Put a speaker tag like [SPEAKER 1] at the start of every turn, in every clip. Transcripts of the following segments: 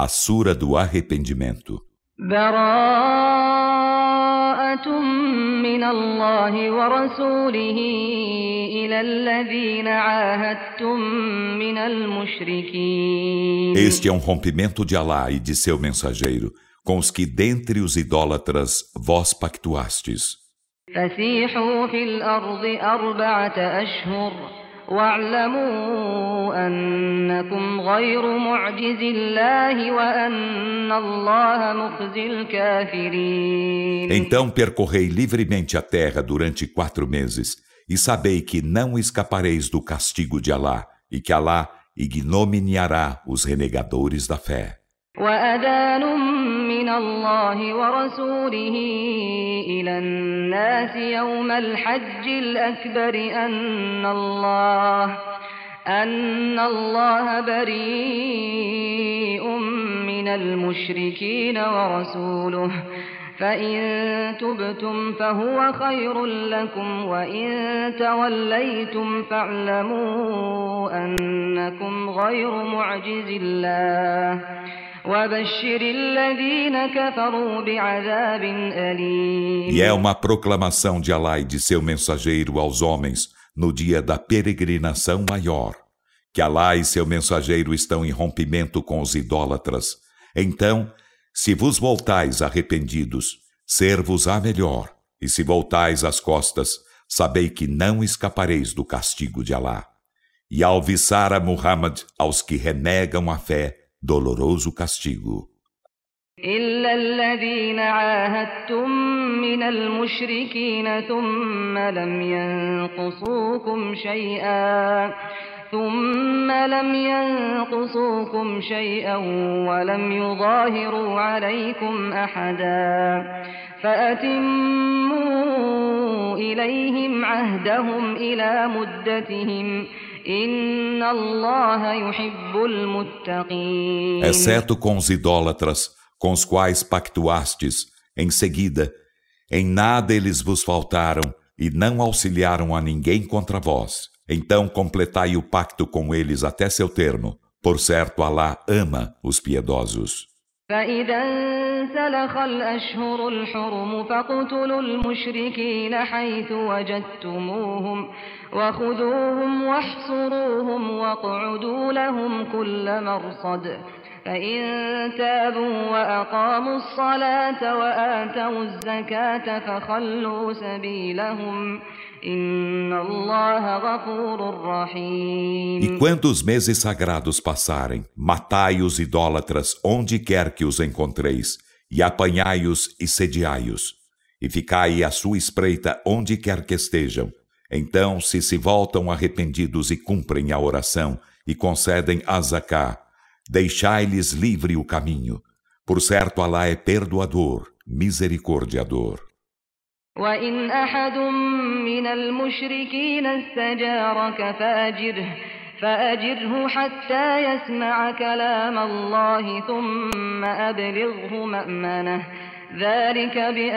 [SPEAKER 1] a Sura do Arrependimento.
[SPEAKER 2] براءة من الله ورسوله إلى الذين عاهدتم من المشركين.
[SPEAKER 1] Este é um rompimento de Alá e de seu mensageiro, com os que dentre os idólatras vós pactuastes.
[SPEAKER 2] فسيحوا في الأرض 4 أشهر واعلموا أنكم غير معجز الله وأن الله مخزي الكافرين.
[SPEAKER 1] Então percorrei livremente a terra durante 4 meses, e sabei que não escapareis do castigo de Alá, e que Alá ignominiará os renegadores da fé.
[SPEAKER 2] وأذان من الله ورسوله إلى الناس يوم الحج الأكبر أن الله بريء من المشركين ورسوله فإن تبتم فهو خير لكم وإن توليتم فاعلموا أنكم غير معجز الله وبشر الذين كفروا بعذاب أليم.
[SPEAKER 1] E é uma proclamação de Alá e de seu mensageiro aos homens no dia da peregrinação maior, que Alá e seu mensageiro estão em rompimento com os idólatras. Então, se vos voltais arrependidos, ser-vos-á melhor, e se voltais as costas, sabei que não escapareis do castigo de Alá. E ao viçar a Muhammad aos que renegam a fé, doloroso castigo.
[SPEAKER 2] إلا الذين عاهدتم من المشركين ثم لم ينقصوكم شيئا ولم يظاهروا عليكم أحدا فأتموا إليهم عهدهم إلى مدتهم إن الله يحب المتقين.
[SPEAKER 1] Exceto com os idólatras, com os quais pactuastes, em seguida, em nada eles vos faltaram e não auxiliaram a ninguém contra vós. Então completai o pacto com eles até seu termo. Por certo, Alá ama os piedosos.
[SPEAKER 2] فإذا انسلخ الأشهر الحرم فاقتلوا المشركين حيث وجدتموهم وخذوهم واحصروهم واقعدوا لهم كل مرصد فإن تابوا وأقاموا الصلاة وآتوا الزكاة فخلوا سبيلهم إن الله غفور رحيم.
[SPEAKER 1] E quando os meses sagrados passarem, matai os idólatras onde quer que os encontreis, e apanhai-os e sediai-os, e ficai à sua espreita onde quer que estejam. Então, se voltam arrependidos e cumprem a oração, e concedem a zaká, deixai-lhes livre o caminho. Por certo, Alá é perdoador, misericordiador.
[SPEAKER 2] وإن أحد من المشركين استجارك فأجره حتى يسمع كلام الله ثم أبلغه مأمنه ذلك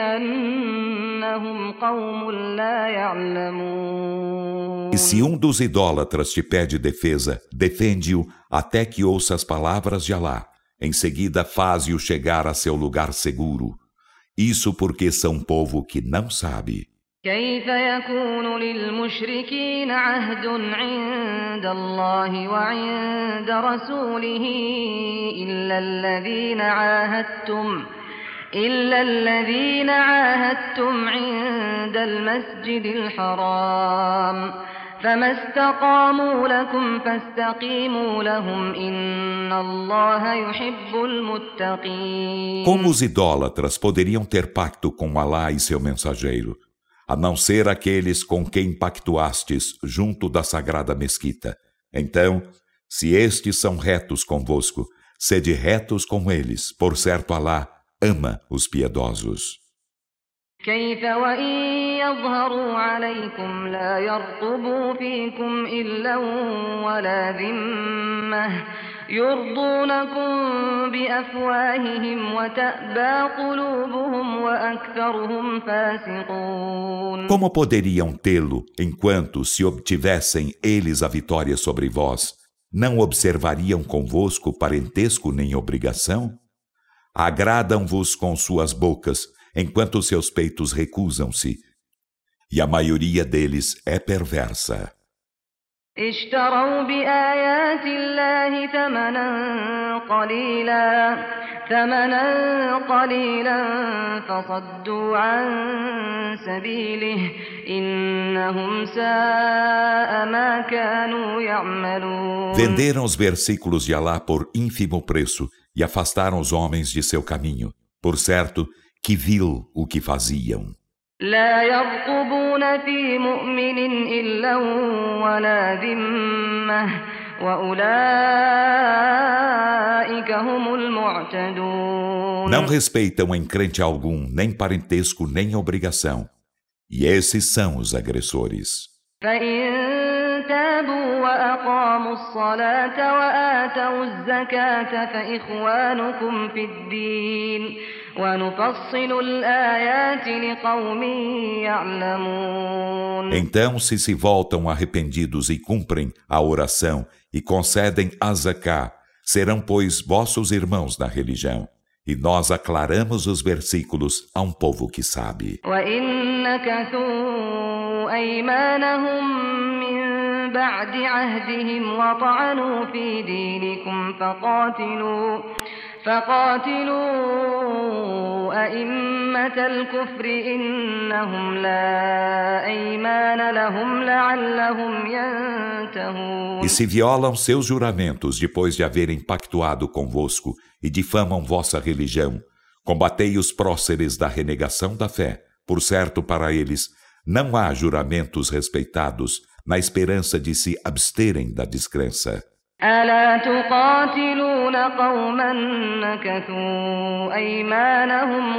[SPEAKER 2] بأنهم قوم لا يعلمون.
[SPEAKER 1] E se um dos idólatras te pede defesa, defende-o até que ouça as palavras de Alá. Em seguida, faze-o chegar a seu lugar seguro. Isso porque são povo que não sabe.
[SPEAKER 2] كيف يكون للمشركين عهد عند الله وعند رسوله إلا الذين عاهدتم عند المسجد الحرام فما استقاموا لكم فاستقيموا لهم إن الله يحب المتقين.
[SPEAKER 1] Como os idólatras poderiam ter pacto com Alá e seu mensageiro, a não ser aqueles com quem pactuastes junto da sagrada mesquita? Então, se estes são retos convosco, sede retos com eles, por certo Alá ama os piedosos.
[SPEAKER 2] كيف وإن يظهروا عليكم لا يرقبوا فيكم إلا ولا ذمة يرضونكم بأفواههم وتأبى قلوبهم وأكثرهم فاسقون.
[SPEAKER 1] Como poderiam tê-lo enquanto se obtivessem eles a vitória sobre vós? não observariam convosco parentesco nem obrigação? Agradam-vos com suas bocas, enquanto seus peitos recusam-se, e a maioria deles é perversa.
[SPEAKER 2] اشتروا بآيات الله ثمنا قليلا فصدوا عن سبيله إنهم ساء ما كانوا يعملون.
[SPEAKER 1] Venderam os versículos de Alá por ínfimo preço e afastaram os homens de seu caminho. Por certo, que vil o que faziam.
[SPEAKER 2] لا يرقبون في مؤمن إلا ولا ذمة وأولئك هم المعتدون.
[SPEAKER 1] Não respeitam em crente algum, nem parentesco, nem obrigação. E esses são os agressores.
[SPEAKER 2] فإن تابوا وأقاموا الصلاة وآتوا الزكاة فإخوانكم في الدين ونفصل الآيات لقوم يعلمون.
[SPEAKER 1] Então, se voltam arrependidos e cumprem a oração e concedem a zaká, serão, pois, vossos irmãos na religião. E nós aclaramos os versículos a um povo que sabe.
[SPEAKER 2] وإن نكثوا أيمانهم من بعد عهدهم وطعنوا في دينكم فقاتلوا أئمة الكفر إنهم لا أيمان لهم لعلهم ينتهون.
[SPEAKER 1] E se violam seus juramentos depois de haverem pactuado convosco e difamam vossa religião, combatei os próceres da renegação da fé. Por certo, para eles não há juramentos respeitados, na esperança de se absterem da descrença.
[SPEAKER 2] ألا تقاتلون قوما نكثوا أيمانهم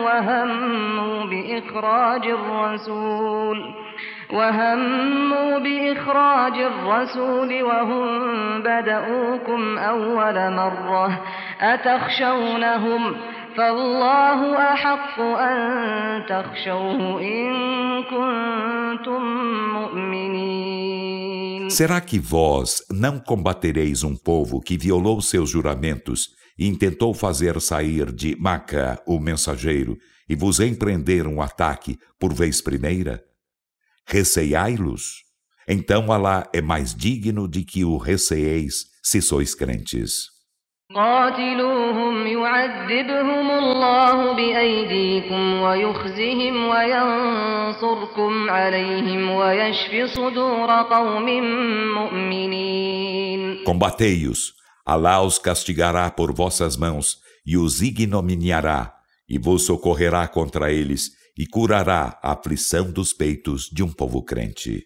[SPEAKER 2] وهموا بإخراج الرسول وهم بدؤوكم أول مرة أتخشونهم فالله أحق أن تخشوه إن كنتم مؤمنين.
[SPEAKER 1] Será que vós não combatereis um povo que violou seus juramentos e intentou fazer sair de Maca o mensageiro e vos empreender um ataque por vez primeira? Receiai-los? Então Alá é mais digno de que o receeis se sois crentes.
[SPEAKER 2] قاتلوهم يعذبهم الله بأيديكم ويخزهم وينصركم عليهم ويشف صدور قوم مؤمنين.
[SPEAKER 1] Combatei-os, Alá os castigará por vossas mãos e os ignominiará, e vos socorrerá contra eles e curará a aflição dos peitos de um povo crente.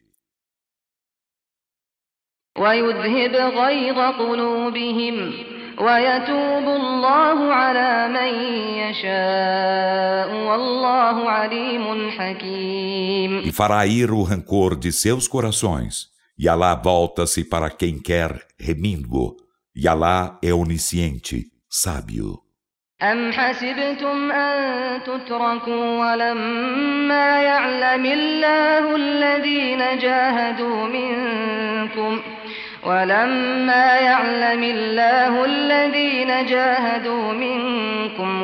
[SPEAKER 2] ويذهب غيظ قلوبهم ويتوب الله على من يشاء والله عليم حكيم.
[SPEAKER 1] E fará ir o rancor de seus corações, e Alá volta-se para quem quer remindo, e Alá é onisciente, sábio.
[SPEAKER 2] أم حسبتم أن تتركوا ولما يعلم الله الذين جاهدوا منكم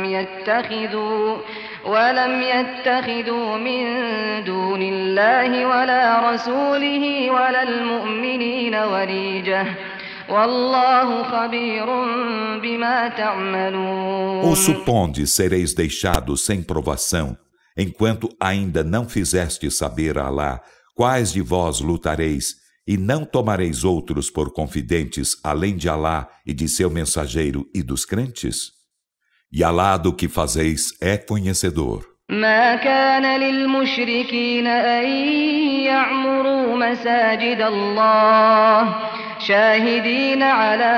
[SPEAKER 2] ولم يتخذوا من دون الله ولا رسوله ولا المؤمنين وليجة والله خبير بما تعملون.
[SPEAKER 1] Ou supondes sereis deixados sem provação, enquanto ainda não fizeste saber a Alá quais de vós lutareis, e não tomareis outros por confidentes além de Alá e de seu mensageiro e dos crentes? E Alá do que fazeis é conhecedor.
[SPEAKER 2] ما كان للمشركين أن يعمروا مساجد الله شاهدين على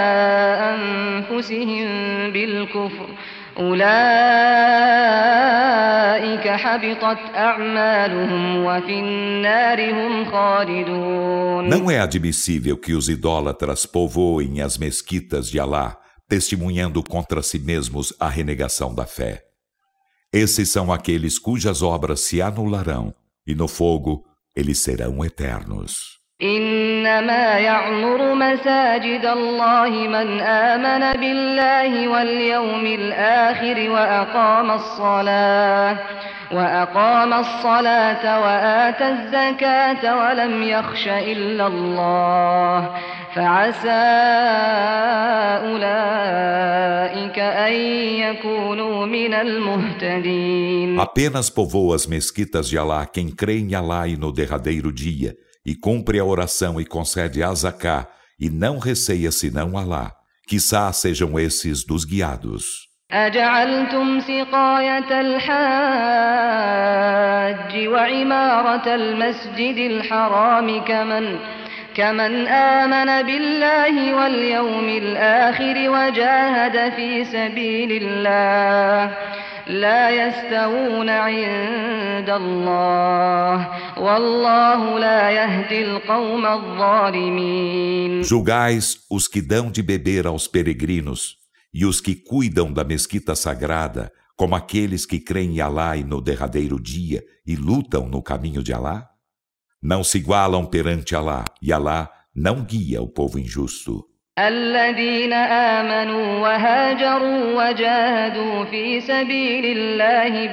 [SPEAKER 2] أنفسهم بالكفر أولئك حبطت أعمالهم وفي النار هم خالدون.
[SPEAKER 1] Não é admissível que os idólatras povoem as mesquitas de Alá, testemunhando contra si mesmos a renegação da fé. Esses são aqueles cujas obras se anularão, e no fogo eles serão eternos.
[SPEAKER 2] إنما يعمر مساجد الله من آمن بالله واليوم الآخر وأقام الصلاة وآتى الزكاة ولم يخش إلا الله فعسى أولئك أن يكونوا من المهتدين.
[SPEAKER 1] Apenas povoa as mesquitas de Alá quem crê em Alá e no derradeiro dia, e cumpre a oração e concede a zaká, e não receia senão Alá. Quiçá sejam esses dos guiados.
[SPEAKER 2] أجعلتم سقاية الحاج وعمارة المسجد الحرام كمن آمن بالله واليوم الآخر وجاهد في سبيل الله لا يستوون عند الله والله لا يهدي القوم الظالمين.
[SPEAKER 1] Julgais os que dão de beber aos peregrinos e os que cuidam da mesquita sagrada como aqueles que creem em Alá e no derradeiro dia e lutam no caminho de Alá? Não se igualam perante Alá, e Alá não guia o povo injusto.
[SPEAKER 2] الذين آمنوا وهاجروا وجاهدوا في سبيل الله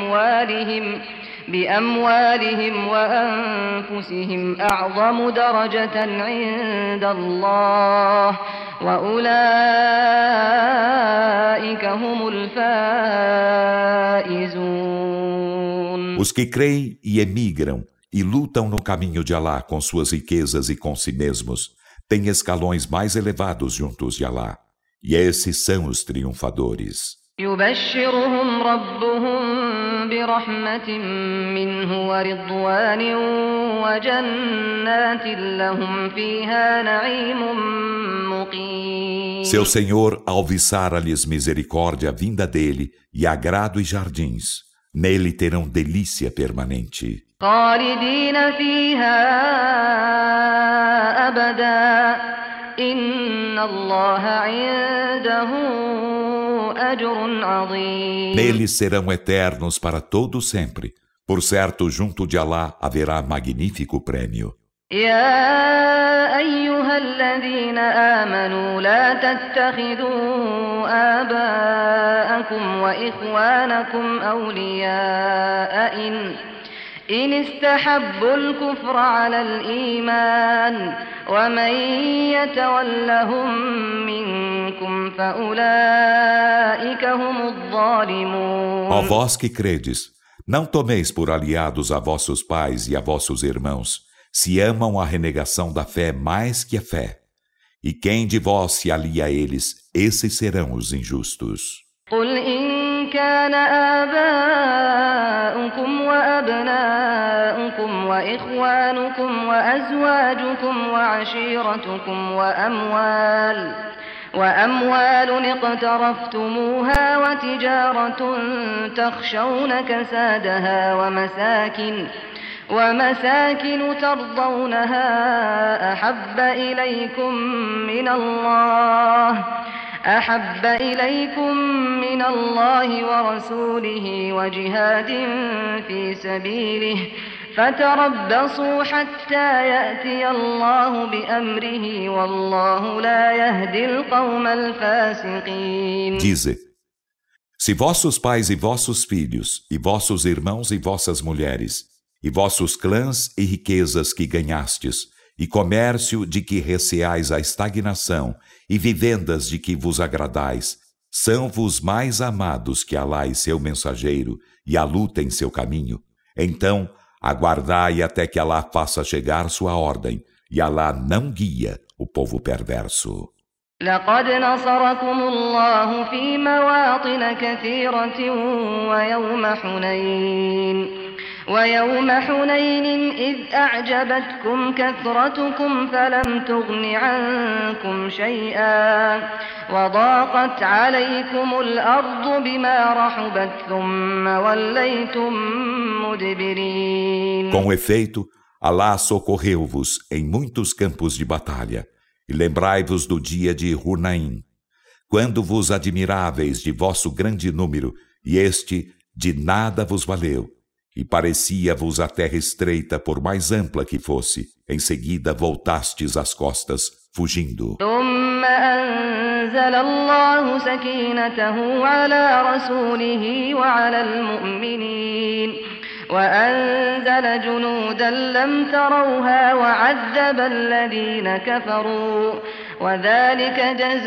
[SPEAKER 2] بأموالهم وأنفسهم أعظم درجة عند الله وأولئك هم الفائزون.
[SPEAKER 1] Os que creem e emigram e lutam no caminho de Alá com suas riquezas e com si mesmos têm escalões mais elevados juntos de Alá, e esses são os triunfadores.
[SPEAKER 2] يبشرهم ربهم برحمة منه ورضوان وجنات لهم فيها نعيم مقيم.
[SPEAKER 1] Seu Senhor alviçara-lhes misericórdia vinda dele e agrado e jardins. Nele terão delícia permanente.
[SPEAKER 2] خالدين فيها أبدا إن الله عنده أجر عظيم.
[SPEAKER 1] Neles serão eternos para todo sempre. Por certo, junto de Alá haverá magnífico prêmio.
[SPEAKER 2] يا أيها الذين آمنوا لا تتخذوا آباءكم وإخوانكم أولياء إن استحبوا الكفر على الإيمان ومن يتولهم منكم فأولئك هم الظالمون.
[SPEAKER 1] Ó vós que credes, não tomeis por aliados a vossos pais e a vossos irmãos, se amam a renegação da fé mais que a fé. E quem de vós se alia a eles, esses serão os injustos.
[SPEAKER 2] قل إن كان آباؤكم وأبناؤكم وإخوانكم وأزواجكم وعشيرتكم وأموال اقترفتموها وتجارة تخشون كسادها ومساكن ترضونها أحب إليكم من الله ورسوله وجهاد في سبيله فتربصوا حتى يأتي الله بأمره والله لا يهدي القوم الفاسقين.
[SPEAKER 1] Dize: se vossos pais e vossos filhos, e vossos irmãos e vossas mulheres, e vossos clãs e riquezas que ganhastes, e comércio de que receais a estagnação, e vivendas de que vos agradais, são-vos mais amados que Alá e seu mensageiro, e a luta em seu caminho, então aguardai até que Alá faça chegar sua ordem, e Alá não guia o povo perverso.
[SPEAKER 2] لقد نصركم الله في مواطن كثيرة ويوم حنين إذ أعجبتكم كثرتكم فلم تغن عنكم شيئا وضاقت عليكم الأرض بما رحبت ثم وليتم مدبرين.
[SPEAKER 1] Com efeito, Alá socorreu-vos em muitos campos de batalha, e lembrai-vos do dia de Hunain, quando vos admiráveis de vosso grande número, e este de nada vos valeu, E parecia-vos a terra estreita por mais ampla que fosse. Em seguida voltastes as costas, fugindo.
[SPEAKER 2] ثم أنزل الله سكينته على رسوله وعلى المؤمنين وأنزل جنودا لم تروها وعذب الذين كفروا وذلك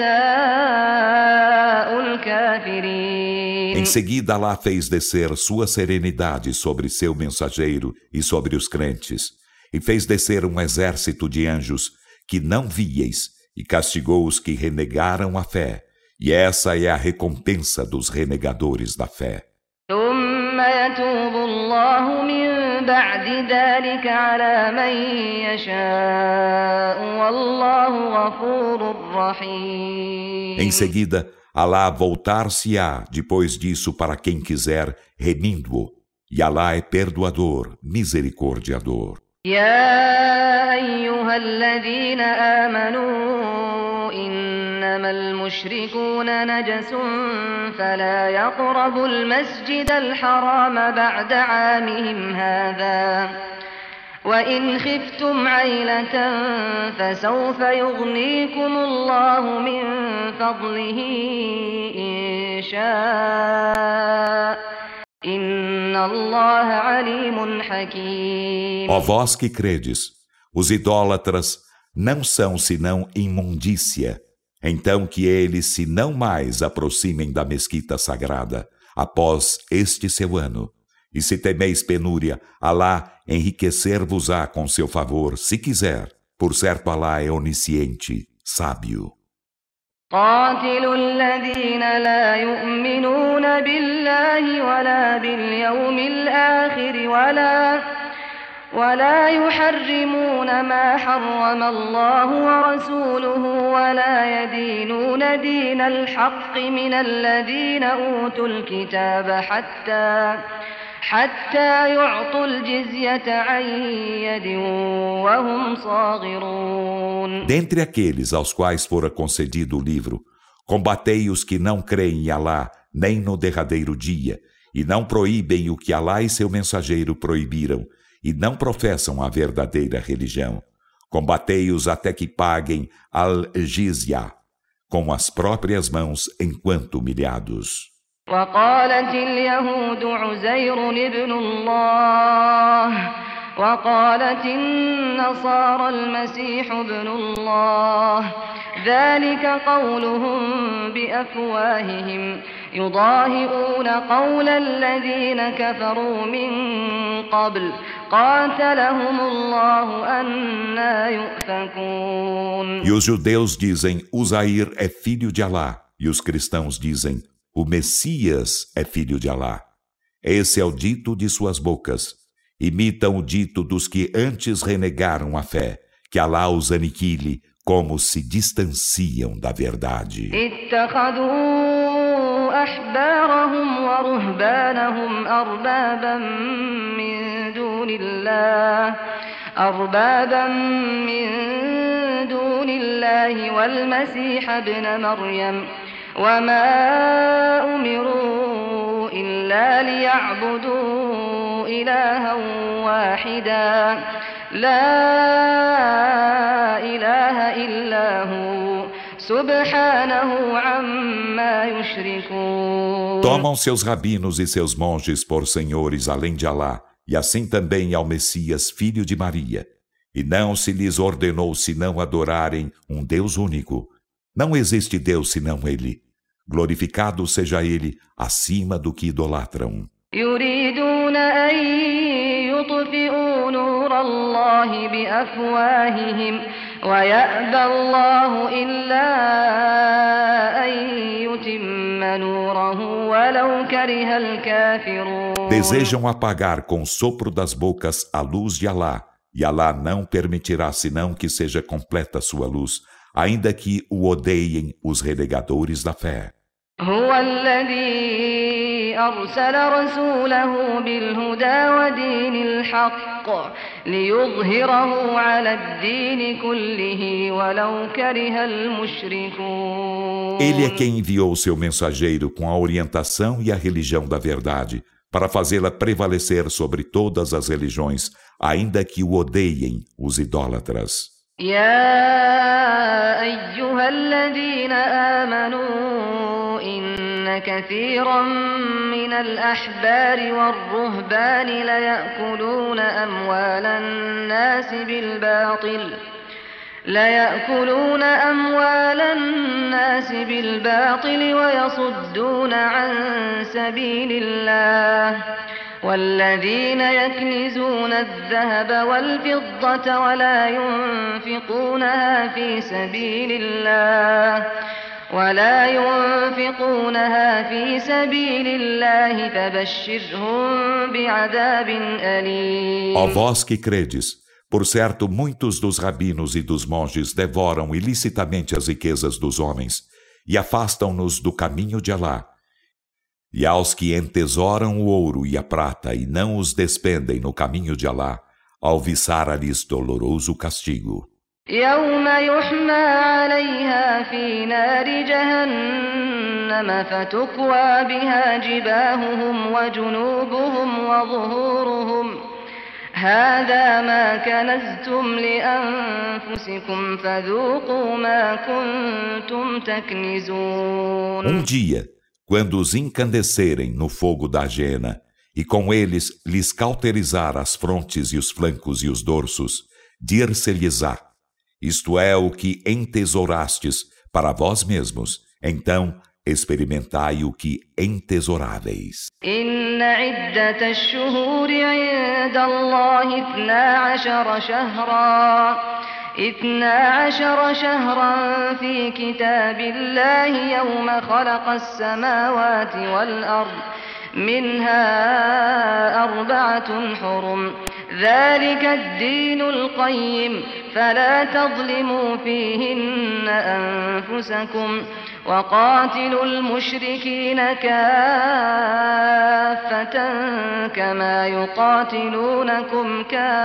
[SPEAKER 2] جزاء الكافرين.
[SPEAKER 1] Em seguida, Allah fez descer sua serenidade sobre seu mensageiro e sobre os crentes, e fez descer um exército de anjos que não víeis, e castigou os que renegaram a fé. E essa é a recompensa dos renegadores da fé.
[SPEAKER 2] ثم يتوب الله من بعد ذلك على من يشاء والله غفور رحيم.
[SPEAKER 1] Em seguida, Allah voltar-se-á depois disso para quem quiser, remindo-o. E Allah é perdoador, misericordiador.
[SPEAKER 2] يا أيها الذين آمنوا إنما المشركون نجس فلا يقربوا المسجد الحرام بعد عامهم هذا وإن خفتم عيلة فسوف يغنيكم الله من فضله إن شاء
[SPEAKER 1] Ó vós que credes, os idólatras não são senão imundícia, então que eles se não mais aproximem da mesquita sagrada, após este seu ano. E se temeis penúria, Alá enriquecer-vos-á com seu favor, se quiser. Por certo, Alá é onisciente, sábio.
[SPEAKER 2] قاتلوا الذين لا يؤمنون بالله ولا باليوم الآخر ولا يحرمون ما حرم الله ورسوله ولا يدينون دين الحق من الذين أوتوا الكتاب حتى يعطوا الجزية عن يد وهم صاغرون.
[SPEAKER 1] Dentre aqueles aos quais fora concedido o livro, combatei os que não creem em Alá, nem no derradeiro dia, e não proíbem o que Alá e seu mensageiro proibiram, e não professam a verdadeira religião. Combatei-os até que paguem al-jizya, com as próprias mãos enquanto humilhados.
[SPEAKER 2] وقالت اليهود عزير ابن الله وقالت النصارى المسيح ابن الله ذلك قولهم بأفواههم يضاهئون قول الذين كفروا من قبل قاتلهم الله أنى يؤفكون.
[SPEAKER 1] E os judeus dizem, Uzair é filho de Alá, e os cristãos dizem, o Messias é filho de Alá. Esse é o dito de suas bocas. Imitam o dito dos que antes renegaram a fé, que Alá os aniquile, como se distanciam da verdade.
[SPEAKER 2] أحبارهم ورهبانهم أربابا من دون الله والمسيح ابن مريم وما أمروا إلا ليعبدوا إلها واحدا لا إله إلا هو سبحانه عما يشركون.
[SPEAKER 1] Tomam seus rabinos e seus monges por senhores além de Alá, e assim também ao Messias, filho de Maria. E não se lhes ordenou senão adorarem um Deus único. Não existe Deus senão Ele. Glorificado seja Ele acima do que idolatram.
[SPEAKER 2] يريدون أن يطفئوا نور الله بأفواههم ويأبى الله إلا أن يتم نوره ولو كره الكافرون.
[SPEAKER 1] Desejam apagar com o sopro das bocas a luz de Alá, e Alá não permitirá senão que seja completa sua luz, ainda que o odeiem os renegadores da fé.
[SPEAKER 2] هو الذي أرسل رسوله بالهدى ودين الحق ليظهره على الدين كله ولو كره المشركون.
[SPEAKER 1] Ele é quem enviou seu mensageiro com a orientação e a religião da verdade, para fazê-la prevalecer sobre todas as religiões, ainda que o odeiem os idólatras.
[SPEAKER 2] يا أيها الذين آمنوا إن كثيرا من الأحبار والرهبان ليأكلون أموال الناس بالباطل ويصدون عن سبيل الله والذين يكنزون الذهب والفضة ولا ينفقونها في سبيل الله فبشرهم بعذاب أليم.
[SPEAKER 1] Ó vós que credes, por certo muitos dos rabinos e dos monges devoram ilicitamente as riquezas dos homens e afastam-nos do caminho de Alá. E aos que entesouram o ouro e a prata e não os despendem no caminho de Alá, alviçara-lhes doloroso castigo.
[SPEAKER 2] يوم يحمى عليها في نار جهنم فتكوى بها جباههم وجنوبهم وظهورهم هذا ما كنزتم لأنفسكم فذوقوا ما كنتم تكنزون.
[SPEAKER 1] Dia, quando os encandecerem no fogo da jena, e com eles lhes cauterizar as frontes e os flancos e os dorsos, dir-se-lhes-á: isto é o que entesourastes para vós mesmos, então experimentai o que entesouráveis.
[SPEAKER 2] إن عدة الشهور عند الله 12 شهرا في كتاب الله يوم خلق السماوات والأرض منها 4 حرم ذلك الدين القيم فلا تظلموا فيهن أنفسكم وقاتلوا المشركين كافة كما يقاتلونكم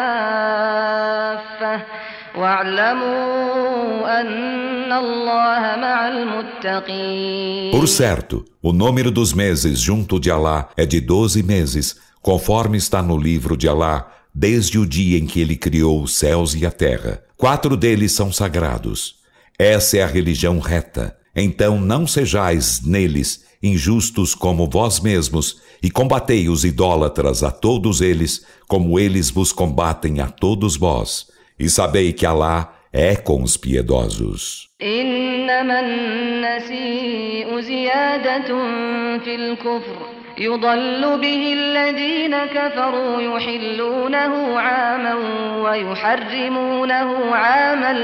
[SPEAKER 2] كافة واعلموا أن الله مع المتقين.
[SPEAKER 1] Por certo, o número dos meses junto de Alá é de 12 meses, conforme está no livro de Alá, desde o dia em que ele criou os céus e a terra. 4 deles são sagrados. Essa é a religião reta. Então não sejais neles injustos como vós mesmos, e combatei os idólatras a todos eles, como eles vos combatem a todos vós. E sabei que Alá é com os piedosos.
[SPEAKER 2] إنما النسيء زيادة في الكفر يضل به الذين كفروا يحلونه عاما ويحرمونه عاما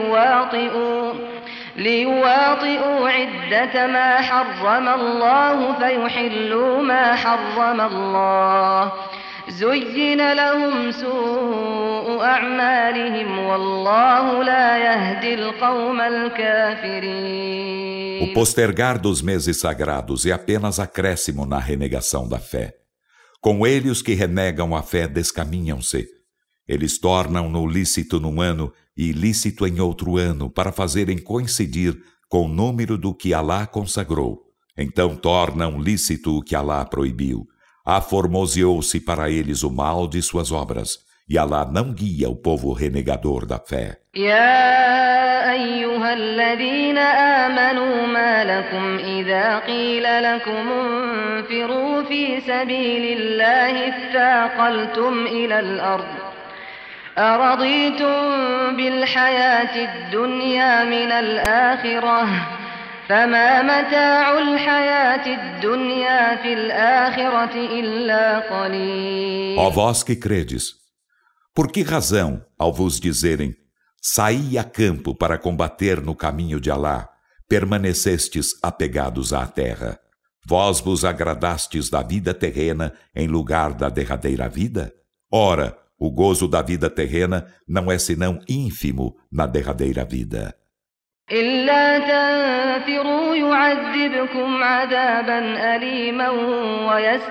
[SPEAKER 2] ليواطئوا عدة ما حرم الله فيحلوا ما حرم الله زين لهم سوء أعمالهم والله لا يهدي القوم الكافرين.
[SPEAKER 1] O postergar dos meses sagrados é apenas acréscimo na renegação da fé. Com ele os que renegam a fé descaminham-se. Eles tornam-no lícito num ano e ilícito em outro ano para fazerem coincidir com o número do que Alá consagrou. Então tornam lícito o que Alá proibiu. Aformoseou-se para eles o mal de suas obras, e Alá não guia o povo renegador da fé.
[SPEAKER 2] يا أيها الذين آمنوا ما لكم إذا قيل لكم انفروا في سبيل الله اثاقلتم إلى الأرض أرضيتم بالحياة الدنيا من الآخرة فما متاع الحياة الدنيا في الآخرة إلا قليل.
[SPEAKER 1] Ó vós que credes, por que razão, ao vos dizerem, saí a campo para combater no caminho de Alá, permanecestes apegados à terra? Vós vos agradastes da vida terrena em lugar da derradeira vida? Ora, o gozo da vida terrena não é senão ínfimo na derradeira vida.
[SPEAKER 2] إلا تنفروا يعذبكم عذابا أليما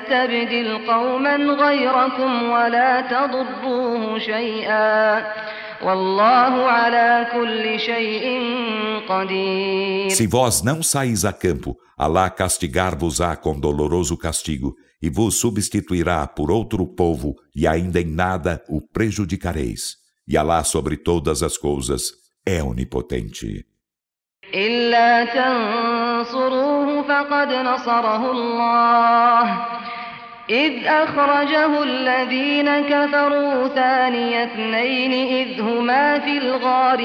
[SPEAKER 2] ويستبدل قوما غيركم ولا تضروه شيئا والله على كل شيء قدير.
[SPEAKER 1] Se vós não saís a campo, Alá castigar-vos-á com doloroso castigo e vos substituirá por outro povo e ainda em nada o prejudicareis. E Alá sobre todas as coisas é onipotente.
[SPEAKER 2] إلا تنصروه فقد نصره الله إذ أخرجه الذين كفروا ثاني اثنين إذ هما في الغار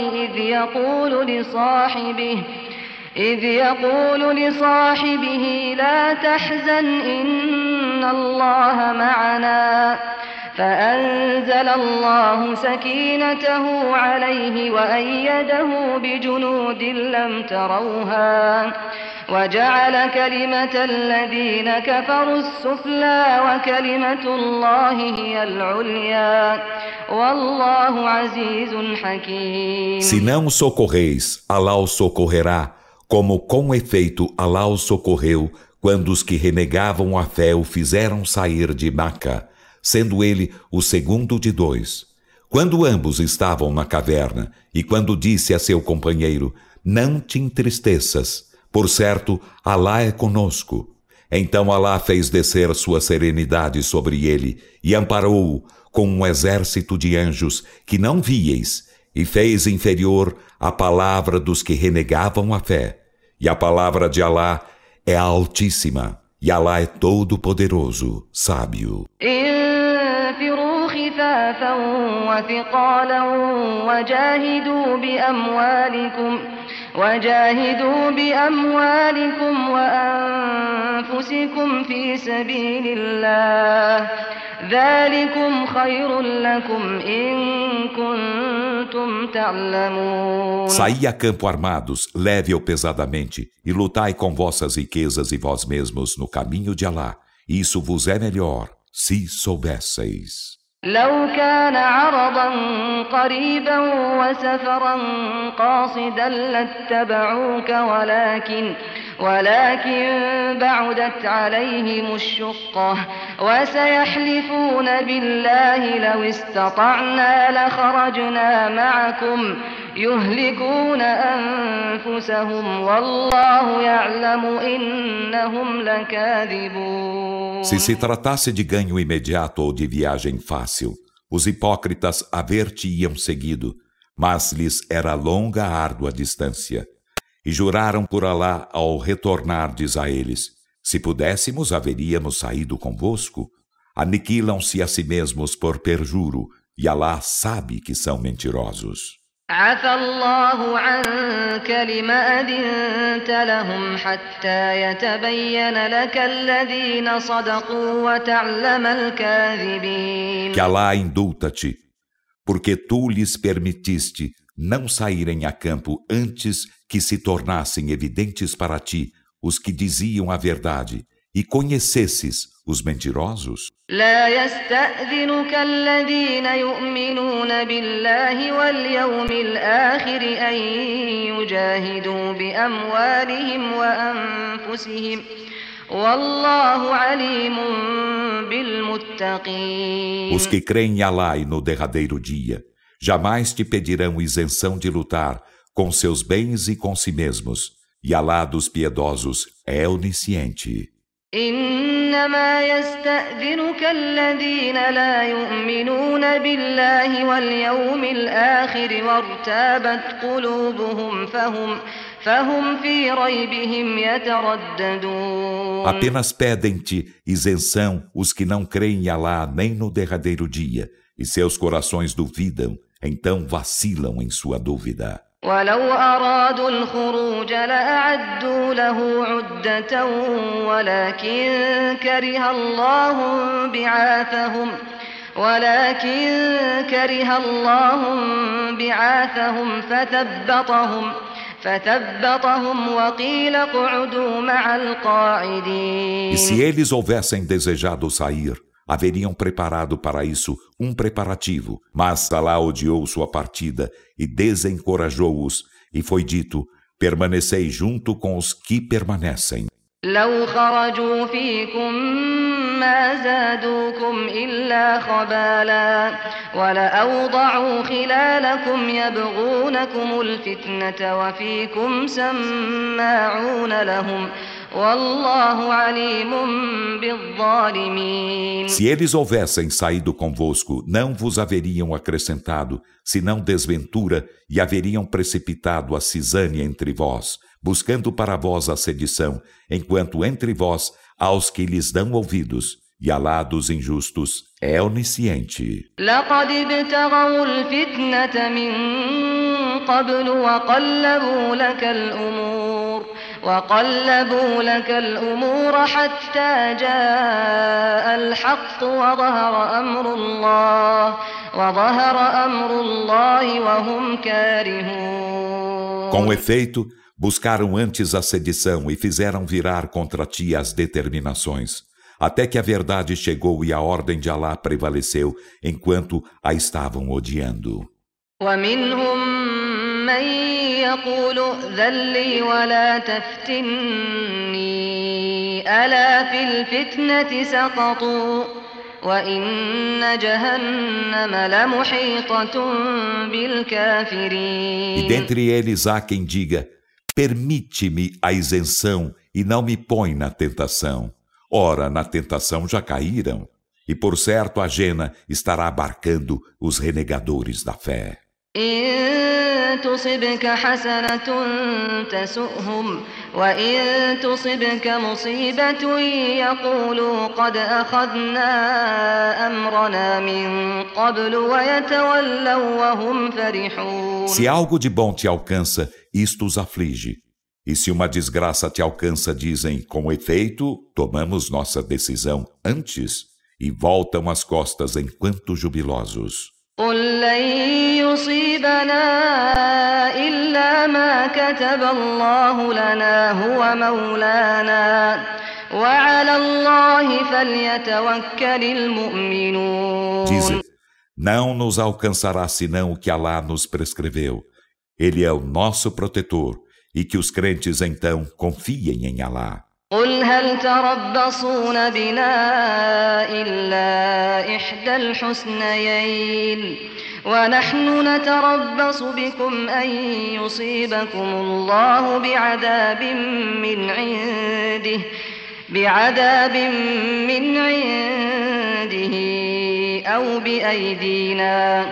[SPEAKER 2] إذ يقول لصاحبه لا تحزن إن الله معنا فأنزل الله سكينته عليه وأيده بجنود لم تروها وجعل كلمة الذين كفروا السفلى وكلمة الله هي العليا والله عزيز حكيم.
[SPEAKER 1] Se não o socorreis, Alá o socorrerá, como com efeito Alá o socorreu quando os que renegavam a fé o fizeram sair de Maca, sendo ele o segundo de dois. Quando ambos estavam na caverna, e quando disse a seu companheiro, não te entristeças, por certo, Alá é conosco. Então Alá fez descer sua serenidade sobre ele, e amparou-o com um exército de anjos que não víeis, e fez inferior a palavra dos que renegavam a fé. E a palavra de Alá é altíssima, e Alá é todo-poderoso, sábio.
[SPEAKER 2] انفروا خفافا وثقالا وجاهدوا بأموالكم وأنفسكم في سبيل الله ذلكم خير لكم إن كنتم تعلمون.
[SPEAKER 1] Saí a campo armados, leve ou pesadamente, e lutai com vossas riquezas e vós mesmos no caminho de Alá. Isso vos é melhor, se soubesseis.
[SPEAKER 2] لو كان عرضا قريبا وسفرا قاصدا لاتبعوك ولكن بعدت عليهم الشقة وسيحلفون بالله لو استطعنا لخرجنا معكم يهلكون أنفسهم والله يعلم إنهم لكاذبون.
[SPEAKER 1] Se tratasse de ganho imediato ou de viagem fácil, os hipócritas haver-te-iam seguido, mas lhes era longa a árdua distância. E juraram por Alá ao retornardes a eles, se pudéssemos haveríamos saído convosco. Aniquilam-se a si mesmos por perjuro, e Alá sabe que são mentirosos.
[SPEAKER 2] عفى الله عنك لما أذنت لهم حتى يتبين لك الذين صدقوا وتعلم الكاذبين.
[SPEAKER 1] Que Alá indulta-te, porque tu lhes permitiste não saírem a campo antes que se tornassem evidentes para ti os que diziam a verdade e conhecesses os mentirosos.
[SPEAKER 2] لا يستأذنك الذين يؤمنون بالله واليوم الآخر أن يجاهدوا بأموالهم وأنفسهم والله عليم بالمتقين.
[SPEAKER 1] Os que creem em Alá e no derradeiro dia jamais te pedirão isenção de lutar com seus bens e com si mesmos, e Alá dos piedosos é onisciente.
[SPEAKER 2] إنما يستأذنك الذين لا يؤمنون بالله واليوم الآخر وارتابت قلوبهم فهم في ريبهم يترددون.
[SPEAKER 1] Apenas pedem-te isenção os que não creem em Alá nem no derradeiro dia, e seus corações duvidam, então vacilam em sua dúvida.
[SPEAKER 2] ولو أرادوا الخروج لأعدوا له عدة ولكن كره الله بعاثهم فثبطهم وقيل اقعدوا مع القاعدين.
[SPEAKER 1] E se eles houvessem desejado sair, haveriam preparado para isso um preparativo, mas Alá odiou sua partida e desencorajou-os, e foi dito, permanecei junto com os que permanecem.
[SPEAKER 2] لو خرجوا فيكم ما زادوكم إلا خبالا ولأوضعوا خلالكم يبغونكم الفتنة وفيكم سماعون لهم والله عليم بالظالمين.
[SPEAKER 1] Se eles houvessem saído convosco, não vos haveriam acrescentado, senão desventura, e haveriam precipitado a cisânia entre vós, buscando para vós a sedição, enquanto entre vós há os que lhes dão ouvidos, e Alá dos injustos é onisciente.
[SPEAKER 2] لقد ابتغوا الفتنة من قبل وقلبوا لك الأمور حتى جاء الحق وظهر أمر الله وهم كارهون.
[SPEAKER 1] Com efeito, buscaram antes a sedição e fizeram virar contra ti as determinações, até que a verdade chegou e a ordem de Alá prevaleceu, enquanto a estavam odiando.
[SPEAKER 2] ومنهم من يقول ائذن لي ولا تفتني ألا في الفتنة سقطوا وإن جهنم لمحيطة بالكافرين.
[SPEAKER 1] E dentre eles há quem diga: permite-me a isenção e não me põe na tentação. Ora, na tentação já caíram, e por certo a Jena estará abarcando os renegadores da fé.
[SPEAKER 2] إن تصبك حسنة تسؤهم وإن تصبك مصيبة يقولوا قد أخذنا أمرنا من قبل ويتولوا وهم فرحون.
[SPEAKER 1] Se algo de bom te alcança, isto os aflige. E se uma desgraça te alcança, dizem, com efeito, tomamos nossa decisão antes, e voltam as costas enquanto jubilosos.
[SPEAKER 2] قل لن يصيبنا إلا ما كتب الله لنا هو مولانا وعلى الله فليتوكل المؤمنون.
[SPEAKER 1] Dize, não nos alcançará senão o que Alá nos prescreveu. Ele é o nosso protetor, e que os crentes então confiem em Alá.
[SPEAKER 2] قل هل تربصون بنا إلا إحدى الحسنيين ونحن نتربص بكم أن يصيبكم الله بعذاب من عنده أو بأيدينا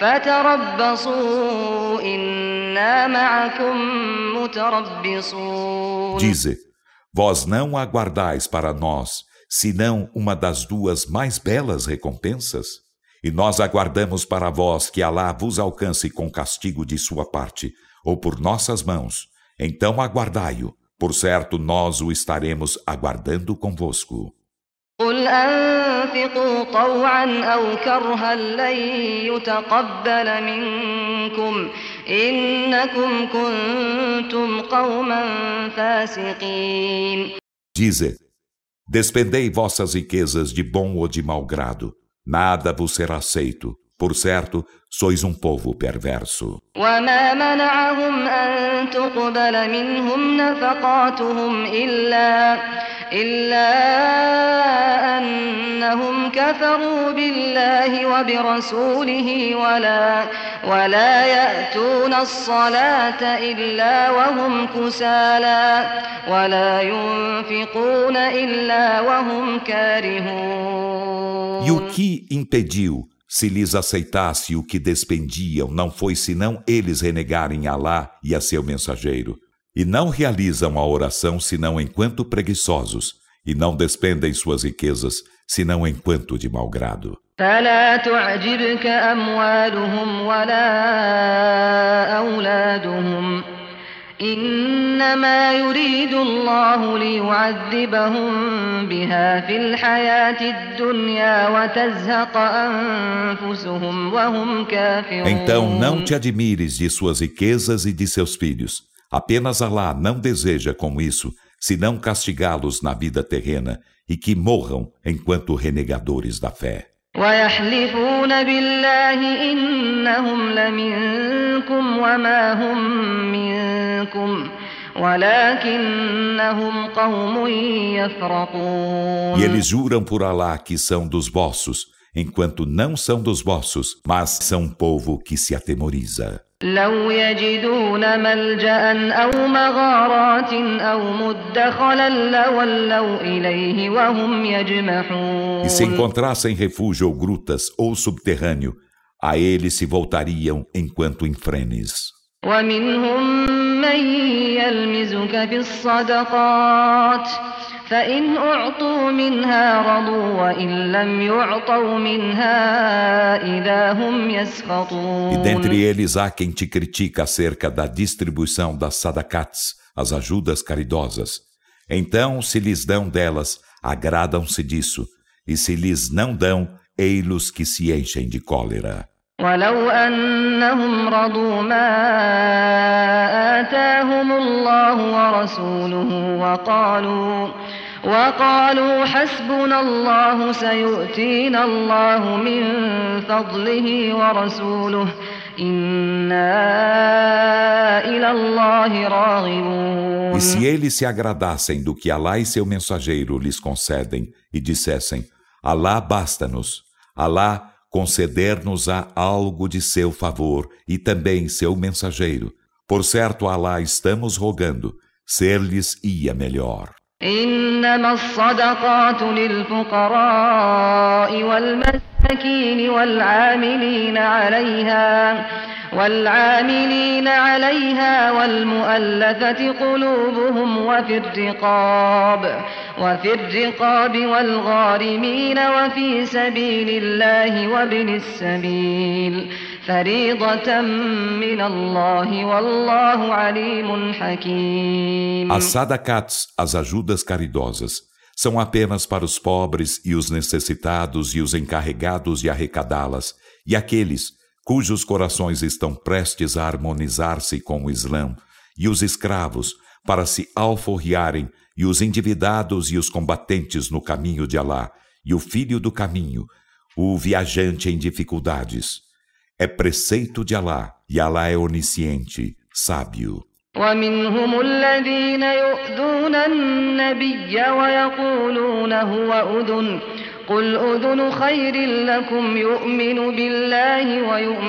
[SPEAKER 2] فتربصوا إنا معكم متربصون.
[SPEAKER 1] Dize, vós não aguardais para nós, senão uma das duas mais belas recompensas? E nós aguardamos para vós que Alá vos alcance com castigo de sua parte, ou por nossas mãos. Então aguardai-o, por certo nós o estaremos aguardando convosco.
[SPEAKER 2] قل أنفقوا طوعا أو كرها لن يتقبل منكم إنكم كنتم قوما فاسقين.
[SPEAKER 1] Dize, despendei vossas riquezas de bom ou de mau grado, nada vos será aceito. Por certo, sois um povo perverso.
[SPEAKER 2] وما منعهم أن تقبل منهم نفقاتهم إلا أنهم كفروا بالله وبرسوله ولا يأتون الصلاة إلا وهم كسالى ولا ينفقون إلا وهم كارهون.
[SPEAKER 1] E o que impediu, se lhes aceitasse o que despendiam, não foi senão eles renegarem Alá e a seu mensageiro. E não realizam a oração senão enquanto preguiçosos, e não despendem suas riquezas senão enquanto de mau grado.
[SPEAKER 2] فلا تعجبك أموالهم ولا أولادهم إنما يريد الله ليعذبهم بها في الحياة الدنيا وتزهق أنفسهم وهم كافرون.
[SPEAKER 1] Então não te admires de suas riquezas e de seus filhos. Apenas Alá não deseja com isso, senão castigá-los na vida terrena e que morram enquanto renegadores da fé.
[SPEAKER 2] ويحلفون بالله إنهم لمنكم وما هم منكم ولكنهم قوم يفرقون.
[SPEAKER 1] E eles juram por Alá que são dos vossos, enquanto não são dos vossos, mas são um povo que se atemoriza.
[SPEAKER 2] لو يجدون ملجأ أو مغارات أو مدخلا لولوا إليه وهم
[SPEAKER 1] E se
[SPEAKER 2] يجمحون.
[SPEAKER 1] encontrassem refúgio ou grutas ou subterrâneo, a eles se voltariam enquanto em frenes.
[SPEAKER 2] ومنهم من يلمزك في الصدقات فإن أعطوا منها رضوا وإن لم يعطوا منها إذا هم
[SPEAKER 1] E
[SPEAKER 2] يسخطون.
[SPEAKER 1] dentre eles há quem te critica acerca da distribuição das sadakats, as ajudas caridosas. Então, se lhes dão delas, agradam-se disso, e se lhes não dão, ei-los que se enchem de cólera.
[SPEAKER 2] ولو أنهم رضوا ما آتاهم الله ورسوله وقالوا حسبنا الله سيؤتينا الله من فضله ورسوله إنا إلى الله راغبون.
[SPEAKER 1] E se eles se agradassem do que Alá e seu mensageiro lhes concedem e dissessem, Alá basta-nos, Alá conceder-nos-á algo de seu favor e também seu mensageiro. Por certo, Alá estamos rogando, ser-lhes ia melhor.
[SPEAKER 2] إنما الصدقات للفقراء والمساكين والعاملين عليها والمؤلفة قلوبهم وفي الرقاب والغارمين وفي سبيل الله وابن السبيل فريضة من الله والله عليم حكيم.
[SPEAKER 1] As sadakats, as ajudas caridosas, são apenas para os pobres e os necessitados e os encarregados de arrecadá-las, e aqueles cujos corações estão prestes a harmonizar-se com o Islã, e os escravos para se alforriarem, e os endividados e os combatentes no caminho de Alá, e o filho do caminho, o viajante em dificuldades. É preceito de Alá, e Alá é onisciente, sábio.
[SPEAKER 2] ومنهم الذين يؤذون النبي ويقولون هو أذن قل أذن خير لكم يؤمن بالله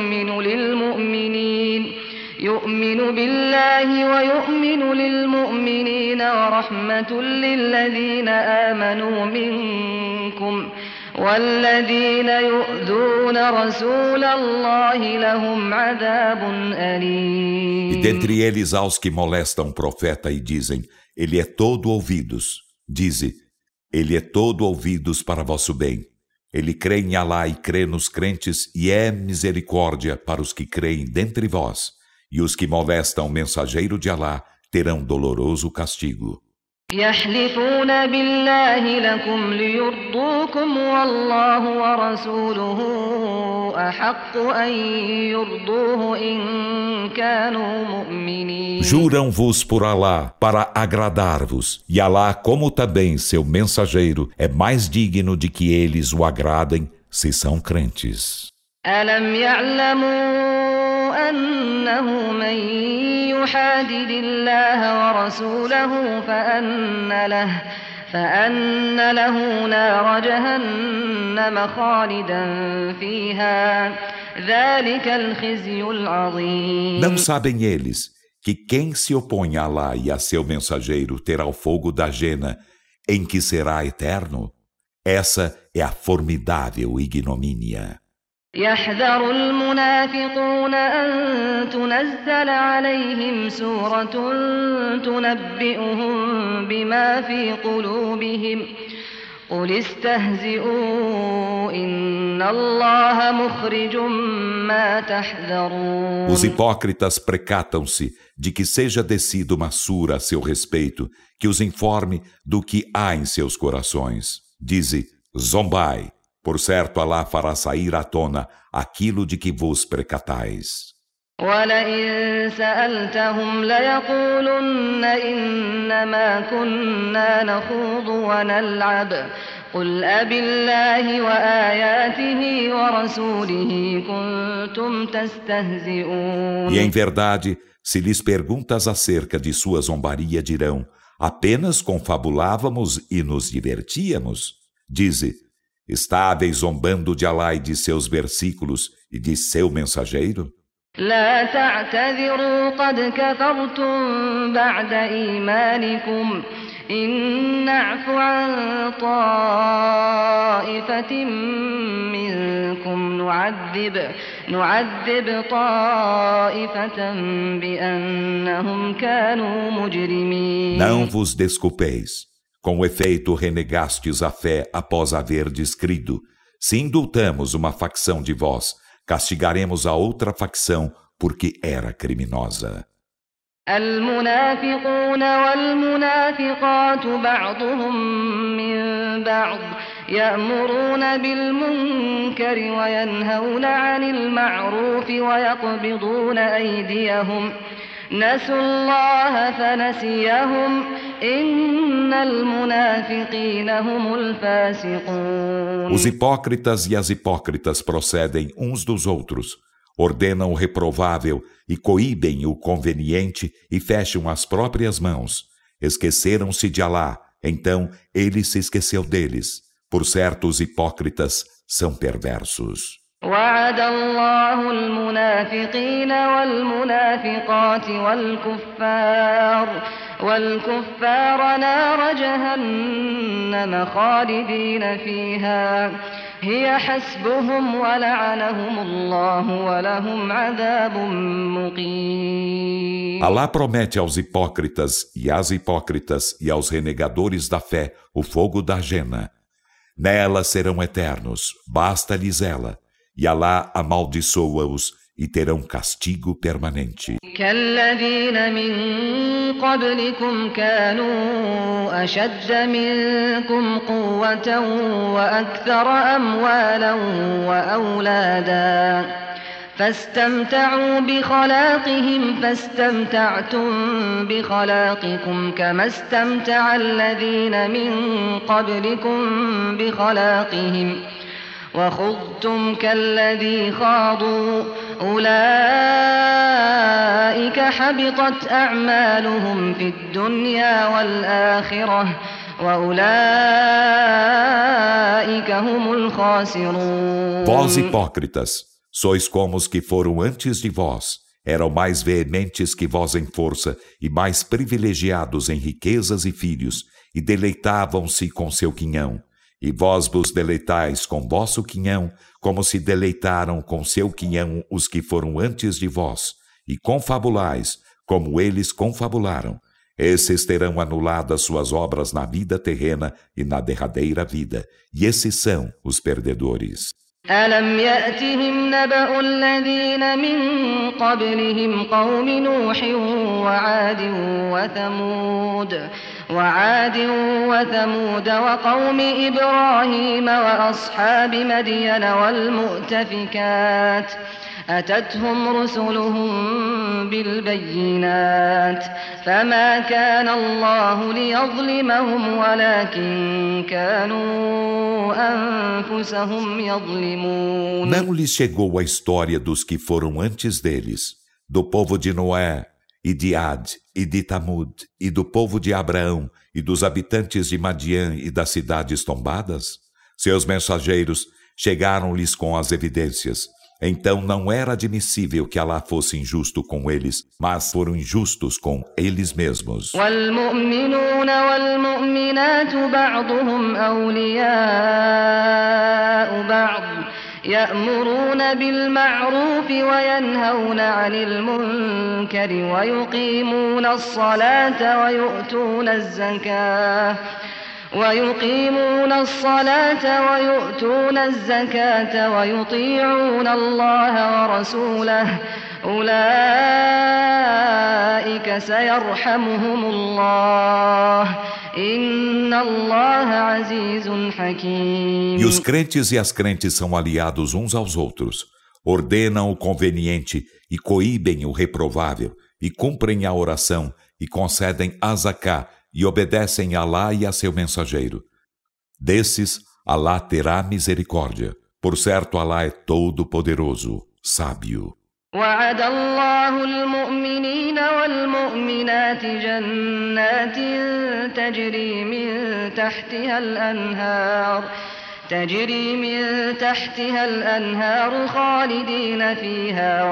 [SPEAKER 2] ويؤمن للمؤمنين ورحمة للذين آمنوا منكم والذين يؤذون رسول الله لهم عذاب أليم.
[SPEAKER 1] E dentre eles há os que molestam o profeta e dizem, ele é todo ouvidos. Dize, ele é todo ouvidos para vosso bem. Ele crê em Alá e crê nos crentes e é misericórdia para os que creem dentre vós. E os que molestam o mensageiro de Alá terão doloroso castigo.
[SPEAKER 2] يحلفون بالله لكم ليرضوكم والله ورسوله أحق أن يرضوه إن كانوا مؤمنين.
[SPEAKER 1] Juram-vos por Alá para agradar-vos, e Alá, como também seu mensageiro, é mais digno de que eles o agradem, se são crentes.
[SPEAKER 2] ألم يعلموا أنه من يحادد الله ورسوله فأن له نار جهنم خالدا فيها ذلك الخزي العظيم.
[SPEAKER 1] Não sabem eles que quem se opõe a Alá e a seu mensageiro terá o fogo da Jena, em que será eterno? Essa é a formidável ignomínia.
[SPEAKER 2] يحذر المنافقون أن تنزل عليهم سورة تنبئهم بما في قلوبهم قل استهزئوا إن الله مخرج ما تحذرون.
[SPEAKER 1] Os hipócritas precatam-se de que seja descida uma sura a seu respeito, que os informe do que há em seus corações. Dize, zombai. Por certo, Alá fará sair à tona aquilo de que vos precatais.
[SPEAKER 2] وَلَئِن سَأَلْتَهُمْ لَيَقُولُنَّ إِنَّمَا كُنَّا نَخُوضُ وَنَلْعَبُ قُلْ أَبِاللَّهِ وَآيَاتِهِ وَرَسُولِهِ كُنتُمْ تَسْتَهْزِئُونَ.
[SPEAKER 1] E em verdade, se lhes perguntas acerca de sua zombaria, dirão: apenas confabulávamos e nos divertíamos. Dize: estáveis zombando de Alá e de seus versículos e de seu mensageiro?
[SPEAKER 2] لا تعتذروا قد كفرتم بعد إيمانكم إن نعف عن طائفة منكم نعذب طائفة بأنهم كانوا مجرمين.
[SPEAKER 1] Não vos desculpeis. Com efeito, renegastes a fé após haverdes crido. Se indultamos uma facção de vós, castigaremos a outra facção porque era criminosa.
[SPEAKER 2] المنافقون والمنافقات بعضهم من بعض يأمرون بالمنكر وينهون عن المعروف ويقبضون أيديهم نسوا الله فنسيهم إن المنافقين هم الفاسقون.
[SPEAKER 1] Os hipócritas e as hipócritas procedem uns dos outros, ordenam o reprovável e coíbem o conveniente e fecham as próprias mãos. Esqueceram-se de Alá, então ele se esqueceu deles. Por certo, os hipócritas são perversos.
[SPEAKER 2] وعد الله المنافقين والمنافقات والكفار نار جهنم خالدين فيها هي حسبهم ولعنهم الله ولهم عذاب مقيم.
[SPEAKER 1] Alá promete aos hipócritas e às hipócritas e aos renegadores da fé o fogo da Jena. Nela serão eternos, basta-lhes ela. E Alá amaldiçoa-os e terão castigo permanente.
[SPEAKER 2] كالذين من قبلكم كانوا أشد منكم قوة وأكثر أموالا وأولادا فاستمتعوا بخلاقهم فاستمتعتم بخلاقكم كما استمتع الذين من قبلكم بخلاقهم وخضتم كالذي خاضوا أولئك حبطت أعمالهم في الدنيا والآخرة وأولئك هم الخاسرون.
[SPEAKER 1] Vós hipócritas, sois como os que foram antes de vós, eram mais veementes que vós em força e mais privilegiados em riquezas e filhos, e deleitavam-se com seu quinhão. E vós vos deleitais com vosso quinhão, como se deleitaram com seu quinhão os que foram antes de vós, e confabulais, como eles confabularam. Esses terão anuladas suas obras na vida terrena e na derradeira vida, e esses são os perdedores.
[SPEAKER 2] ألم يأتهم نبأ الذين من قبلهم قوم نوح وعاد وثمود وقوم إبراهيم وأصحاب مدين والمؤتفكات أتتهم رسلهم بالبينات فما كان الله ليظلمهم ولكن كانوا أنفسهم يظلمون.
[SPEAKER 1] Não lhes chegou a história dos que foram antes deles, do povo de Noé, e de Ad, e de Tamud, e do povo de Abraão, e dos habitantes de Madian e das cidades tombadas? Seus mensageiros chegaram-lhes com as evidências. Então não era admissível que Alá fosse injusto com eles, mas foram injustos com eles mesmos.
[SPEAKER 2] والمؤمنون والمؤمنات بعضهم أولياء بعض يأمرون بالمعروف وينهون عن المنكر ويقيمون الصلاة ويؤتون الزكاة ويطيعون الله ورسوله أولئك سيرحمهم الله إن الله عزيز حكيم.
[SPEAKER 1] E os crentes e as crentes são aliados uns aos outros, ordenam o conveniente e coíbem o reprovável, e cumprem a oração, e concedem a zaká, e obedecem a Alá e a seu mensageiro. Desses, Alá terá misericórdia. Por certo, Alá é todo-poderoso, sábio.
[SPEAKER 2] وعد الله المؤمنين والمؤمنات جنات تجري من تحتها الأنهار خالدين فيها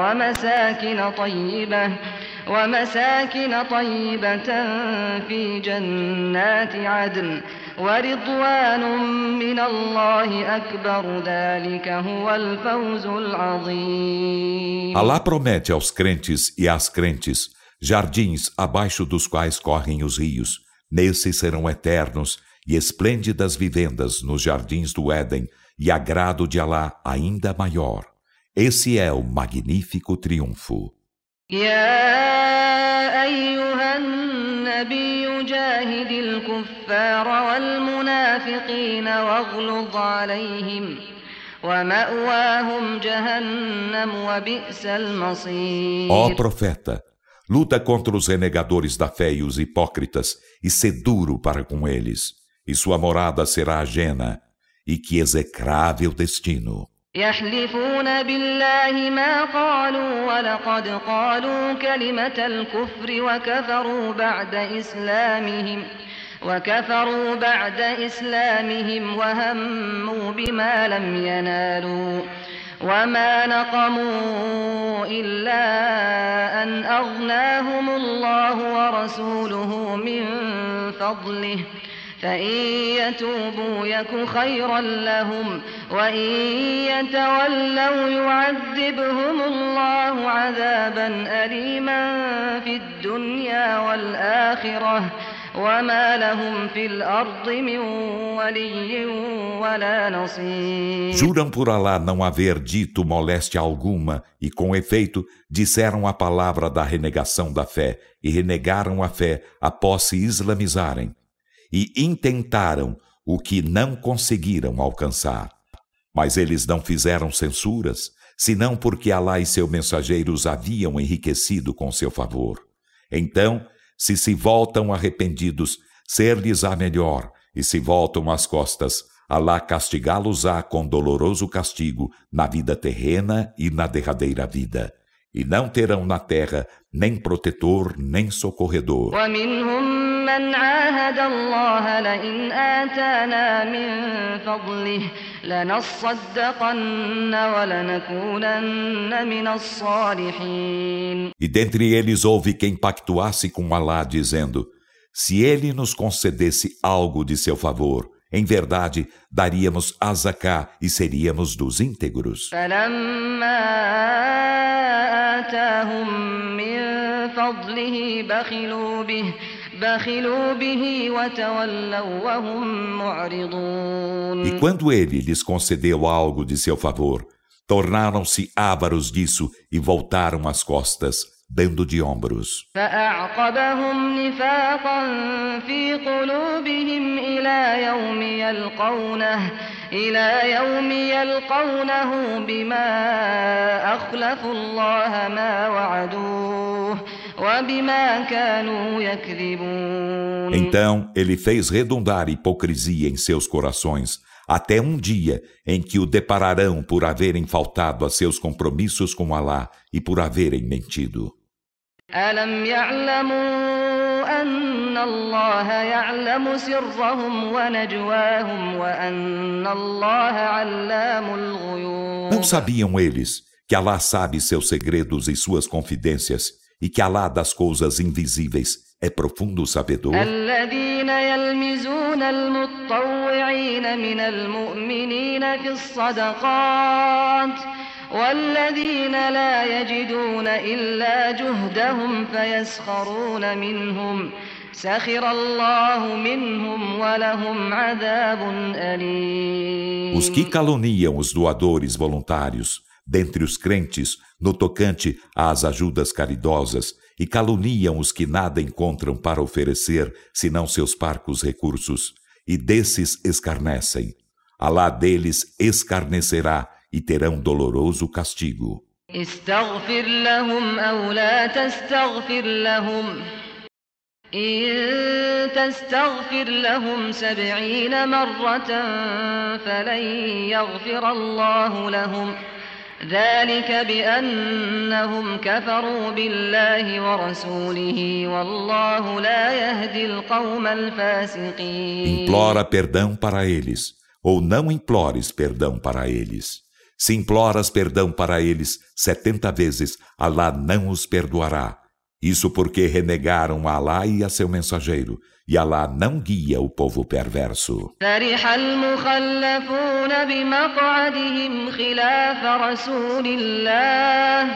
[SPEAKER 2] ومساكن طيبة في جنات عدن ورضوان من الله أكبر ذلك هو الفوز العظيم.
[SPEAKER 1] Alá promete aos crentes e às crentes jardins abaixo dos quais correm os rios. Nesses serão eternos e esplêndidas vivendas nos jardins do Éden e agrado de Alá ainda maior. Esse é o magnífico triunfo.
[SPEAKER 2] يا أيها النبي جاهد الكفار والمنافقين واغلظ عليهم ومأواهم جهنم وبئس المصير.
[SPEAKER 1] Ó profeta, luta contra os renegadores da fé e os hipócritas e sê duro para com eles, e sua morada será a Jena, e que execrável destino.
[SPEAKER 2] يحلفون بالله ما قالوا ولقد قالوا كلمة الكفر وكفروا بعد إسلامهم وهموا بما لم ينالوا وما نقموا إلا أن أغناهم الله ورسوله من فضله فإن يتوبوا يك خيرا لهم وإن يتولوا يعذبهم الله عذابا أليما في الدنيا والآخرة وما لهم في الأرض من ولي ولا نصير.
[SPEAKER 1] Juram por Alá não haver dito moléstia alguma e, com efeito, disseram a palavra da renegação da fé e renegaram a fé após se islamizarem. E intentaram o que não conseguiram alcançar. Mas eles não fizeram censuras, senão porque Alá e seu mensageiro os haviam enriquecido com seu favor. Então, se voltam arrependidos, ser-lhes-á melhor, e se voltam às costas, Alá castigá-los-á com doloroso castigo na vida terrena e na derradeira vida. E não terão na terra nem protetor, nem socorredor.
[SPEAKER 2] من عاهد الله لئن آتانا من فضله لنصدقن ولنكونن من الصالحين.
[SPEAKER 1] E dentre eles houve quem pactuasse com Alá, dizendo: se ele nos concedesse algo de seu favor, em verdade daríamos a Zaká e seríamos dos íntegros.
[SPEAKER 2] فلما آتاهم من فضله بخلوا به وتولوا وهم معرضون.
[SPEAKER 1] E quando ele lhes concedeu algo de seu favor, tornaram-se ávaros disso e voltaram as costas, dando de ombros.
[SPEAKER 2] فأعقبهم نفاقا في قلوبهم إلى يوم يلقونه بما أخلفوا الله ما وعدوه وبما كانوا يكذبون.
[SPEAKER 1] Então ele fez redundar hipocrisia em seus corações, até um dia em que o depararão por haverem faltado a seus compromissos com Alá e por haverem mentido.
[SPEAKER 2] ألم يعلموا أن الله يعلم سرهم ونجواهم وأن الله علام الغيوب.
[SPEAKER 1] Não sabiam eles que Alá sabe seus segredos e suas confidências e que Alá das coisas invisíveis é profundo sabedor?
[SPEAKER 2] الذين يلمزون المتطوعين من المؤمنين في الصدقات والذين لا يجدون إلا جهدهم فيسخرون منهم سخر الله منهم ولهم عذاب أليم.
[SPEAKER 1] Os que caluniam os doadores voluntários dentre os crentes no tocante às ajudas caridosas e caluniam os que nada encontram para oferecer senão seus parcos recursos, e desses escarnecem. Alá deles escarnecerá e terão doloroso castigo.
[SPEAKER 2] استغفر لهم أو لا تستغفر لهم إن تستغفر لهم 70 مرة فلن يغفر الله لهم ذلك بأنهم كفروا بالله ورسوله والله لا يهدي القوم الفاسقين.
[SPEAKER 1] Implora perdão para eles, ou não implores perdão para eles. Se imploras perdão para eles 70 vezes, Alá não os perdoará. Isso porque renegaram a Alá e a seu mensageiro, e Alá não guia o povo perverso.
[SPEAKER 2] فرح المخلفون بمقعدهم خلاف رسول الله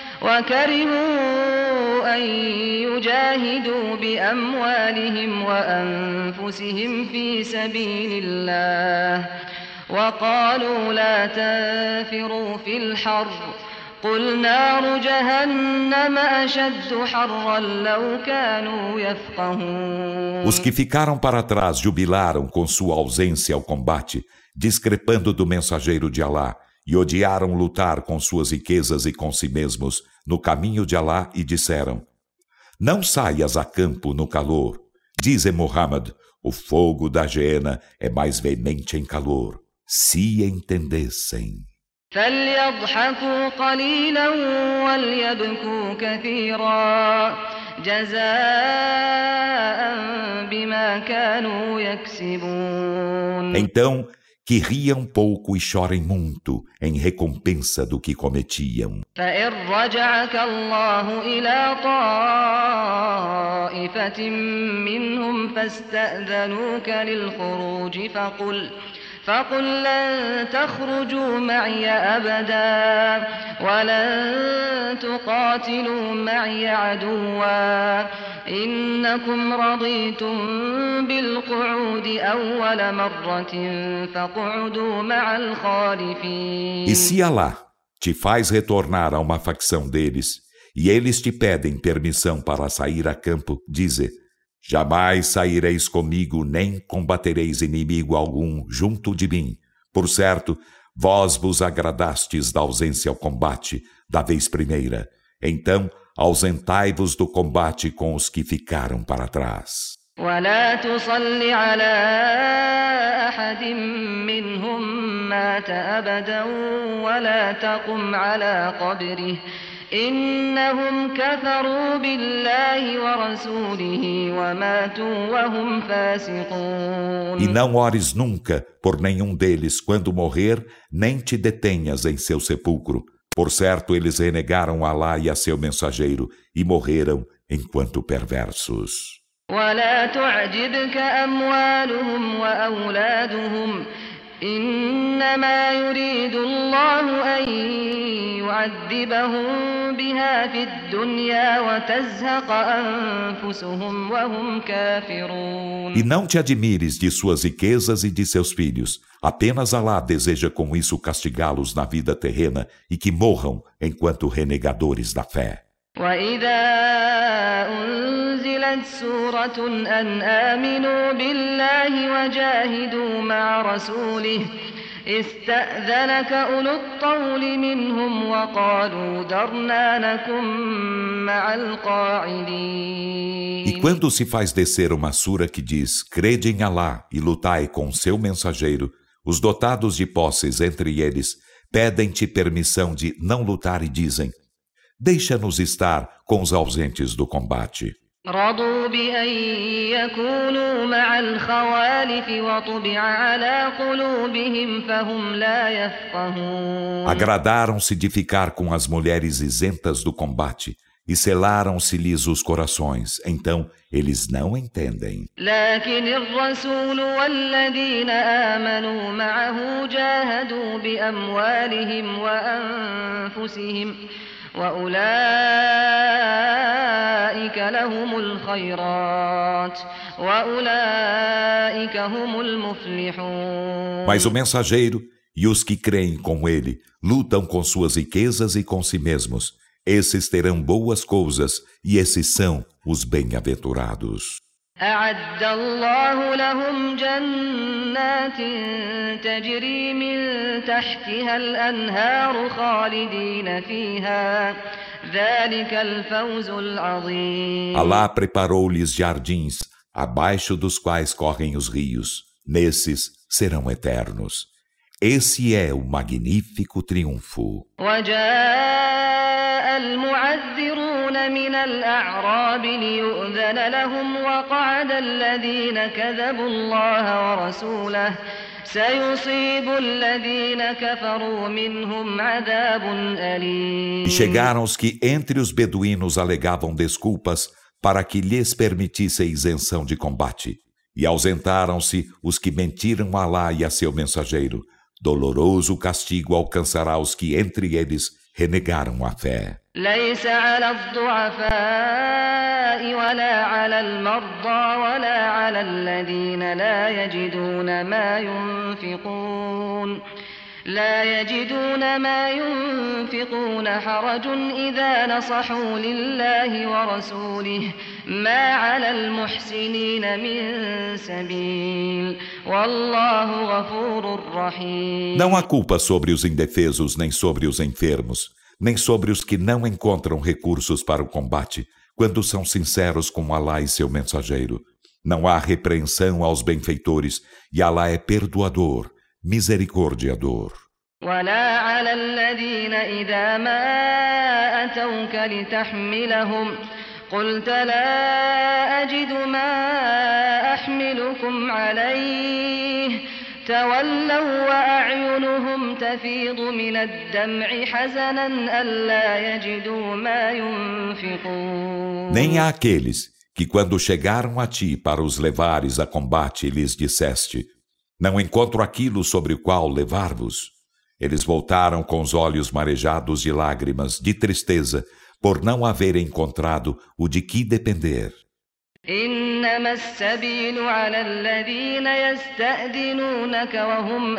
[SPEAKER 2] وكرهوا أن يجاهدوا بأموالهم وأنفسهم في سبيل الله وقالوا لا تنفروا في الحر قل نار جهنم أشد حرا لو كانوا يفقهون.
[SPEAKER 1] Os que ficaram para trás jubilaram com sua ausência ao combate, discrepando do mensageiro de Alá, e odiaram lutar com suas riquezas e com si mesmos no caminho de Alá e disseram: Não saias a campo no calor. Dize Muhammad, o fogo da Geena é mais veemente em calor. Se entendessem.
[SPEAKER 2] فليضحكوا قليلا وليبكوا كثيرا جزاء بما كانوا يكسبون.
[SPEAKER 1] Então, que riam pouco e chorem muito em recompensa do que cometiam.
[SPEAKER 2] فإن رجعك الله إلى طائفة منهم فاستأذنوك للخروج فقل لن تخرجوا معي أبدا ولن تقاتلوا معي عدوا إنكم رضيتم بالقعود أول مرة فاقعدوا مع الخالفين.
[SPEAKER 1] E se Alá te faz retornar a uma facção deles, e eles te pedem permissão para sair a campo, dize: Jamais saireis comigo, nem combatereis inimigo algum junto de mim. Por certo, vós vos agradastes da ausência ao combate da vez primeira. Então, ausentai-vos do combate com os que ficaram para trás.
[SPEAKER 2] ولا تصل على أحد منهم مات أبدا ولا تقم على قبره إنهم كفروا بالله ورسوله وماتوا وهم فاسقون.
[SPEAKER 1] E não ores nunca por nenhum deles quando morrer, nem te detenhas em seu sepulcro. Por certo, eles renegaram Alá e a seu mensageiro e morreram enquanto perversos.
[SPEAKER 2] ولا تعجبك أموالهم وأولادهم إنما يريد الله أن يعذبهم بها في الدنيا وتزهق أنفسهم وهم كافرون.
[SPEAKER 1] E não te admires de suas riquezas e de seus filhos. Apenas Alá deseja com isso castigá-los na vida terrena e que morram enquanto renegadores da fé.
[SPEAKER 2] وإذا أنزلت سورة أن آمنوا بالله وجاهدوا مع رسوله استأذنك أولو الطول منهم وقالوا ذرنا نكن مع القاعدين.
[SPEAKER 1] E quando se faz descer uma sura que diz: Crede em Alá e lutai com seu mensageiro, os dotados de posses entre eles pedem-te permissão de não lutar e dizem: Deixa-nos estar com os ausentes do combate.
[SPEAKER 2] رضوا بأن يكونوا مع الخوالف وطبع على قلوبهم فهم لا يفقهون.
[SPEAKER 1] Agradaram-se de ficar com as mulheres isentas do combate e selaram-se-lhes os corações, então eles não entendem.
[SPEAKER 2] لكن الرسول والذين آمنوا معه جاهدوا بأموالهم وأنفسهم وأولئك لهم الخيرات وأولئك هم المفلحون.
[SPEAKER 1] Mas o mensageiro e os que creem com ele lutam com suas riquezas e com si mesmos. Esses terão boas coisas e esses são os bem-aventurados.
[SPEAKER 2] أعد الله لهم جنات تجري من تحتها الأنهار خالدين فيها ذلك الفوز العظيم.
[SPEAKER 1] Alá preparou-lhes jardins, abaixo dos quais correm os rios. Nesses serão eternos. Esse é o magnífico triunfo.
[SPEAKER 2] وجاء المعذرون من الأعراب ليؤذن لهم وقعد الذين كذبوا الله ورسوله سيصيب الذين كفروا منهم عذاب أليم.
[SPEAKER 1] E chegaram os que entre os beduínos alegavam desculpas para que lhes permitisse isenção de combate. E ausentaram-se os que mentiram a Alá e a seu mensageiro. Doloroso castigo alcançará os que entre eles renegaram a fé.
[SPEAKER 2] ليس على الضعفاء ولا على المرضى ولا على الذين لا يجدون ما ينفقون حرج إذا نصحوا لله ورسوله ما على المحسنين من سبيل والله غفور رحيم.
[SPEAKER 1] Não há culpa sobre os indefesos, nem sobre os enfermos, nem sobre os que não encontram recursos para o combate, quando são sinceros com Alá e seu mensageiro. Não há repreensão aos benfeitores, e Alá é perdoador, misericordiador.
[SPEAKER 2] ولا على الذين إذا ما أتوك لتحملهم قلت لا أجد ما أحملكم عليه تولوا وأعينهم تفيض من الدمع حزنا ألا يجدوا ما ينفقون.
[SPEAKER 1] Nem há aqueles que quando chegaram a ti para os levares a combate lhes disseste: não encontro aquilo sobre o qual levar-vos. Eles voltaram com os olhos marejados de lágrimas, de tristeza, por não haverem encontrado o de que depender.
[SPEAKER 2] إنما السبيل على الذين يستأذنونك وهم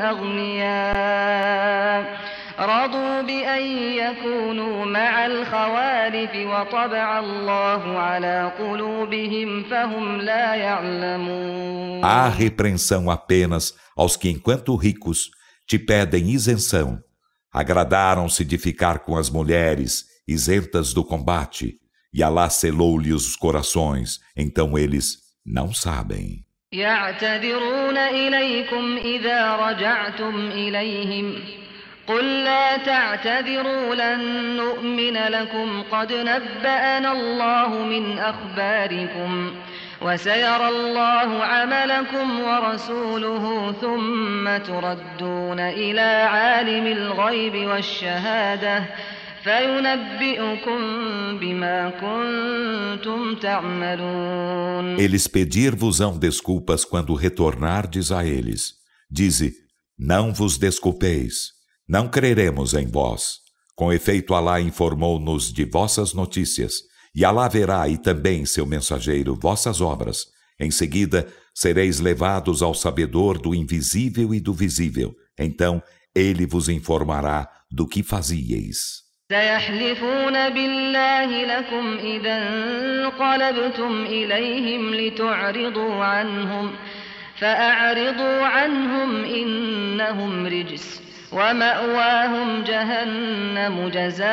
[SPEAKER 2] أغنياء رضوا بأن يكونوا مع الخوالف وطبع الله على قلوبهم فهم لا يعلمون.
[SPEAKER 1] Há repreensão apenas aos que, enquanto ricos, te pedem isenção. Agradaram-se de ficar com as mulheres, isentas do combate, e Alá selou-lhe os corações, então eles não sabem.
[SPEAKER 2] يعتذرون إليكم إذا رجعتم إليهم قل لا تعتذروا لن نؤمن لكم قد نبأنا الله من أخباركم وسيرى الله عملكم ورسوله ثم تردون إلى عالم الغيب والشهادة فينبئكم بما كنتم تعملون.
[SPEAKER 1] Eles pedir-vos-ão desculpas quando retornardes a eles. Dize, não vos desculpeis, não creremos em vós. Com efeito, Alá informou-nos de vossas notícias, e Alá verá e também seu mensageiro vossas obras. Em seguida, sereis levados ao sabedor do invisível e do visível. Então, ele vos informará do que fazieis.
[SPEAKER 2] سيحلفون بالله لكم إذا انقلبتم إليهم لتعرضوا عنهم فأعرضوا عنهم إنهم رجس ومأواهم جهنم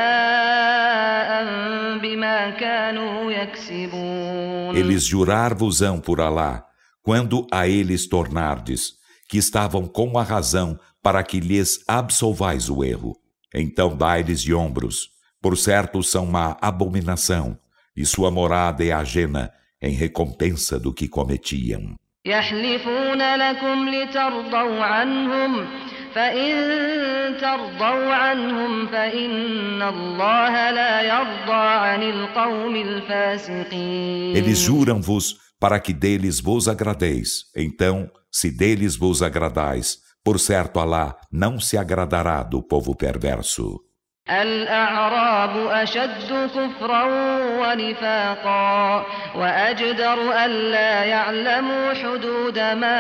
[SPEAKER 2] جزاء بما كانوا يكسبون.
[SPEAKER 1] Eles jurar-vos-ão por Alá, quando a eles tornardes, que estavam com a razão para que lhes absolvais o erro. Então dai-lhes de ombros, por certo são uma abominação, e sua morada é ajena em recompensa do que cometiam.
[SPEAKER 2] يحلفون لكم لترضوا عنهم فإن ترضوا عنهم فإن الله لا يرضى عن القوم الفاسقين.
[SPEAKER 1] Eles juram-vos para que deles vos agradeis. Então, se deles vos agradais, por certo Alá não se agradará do povo perverso.
[SPEAKER 2] الأعراب أشد كفرا ونفاقا وأجدر ألا يعلموا حدود ما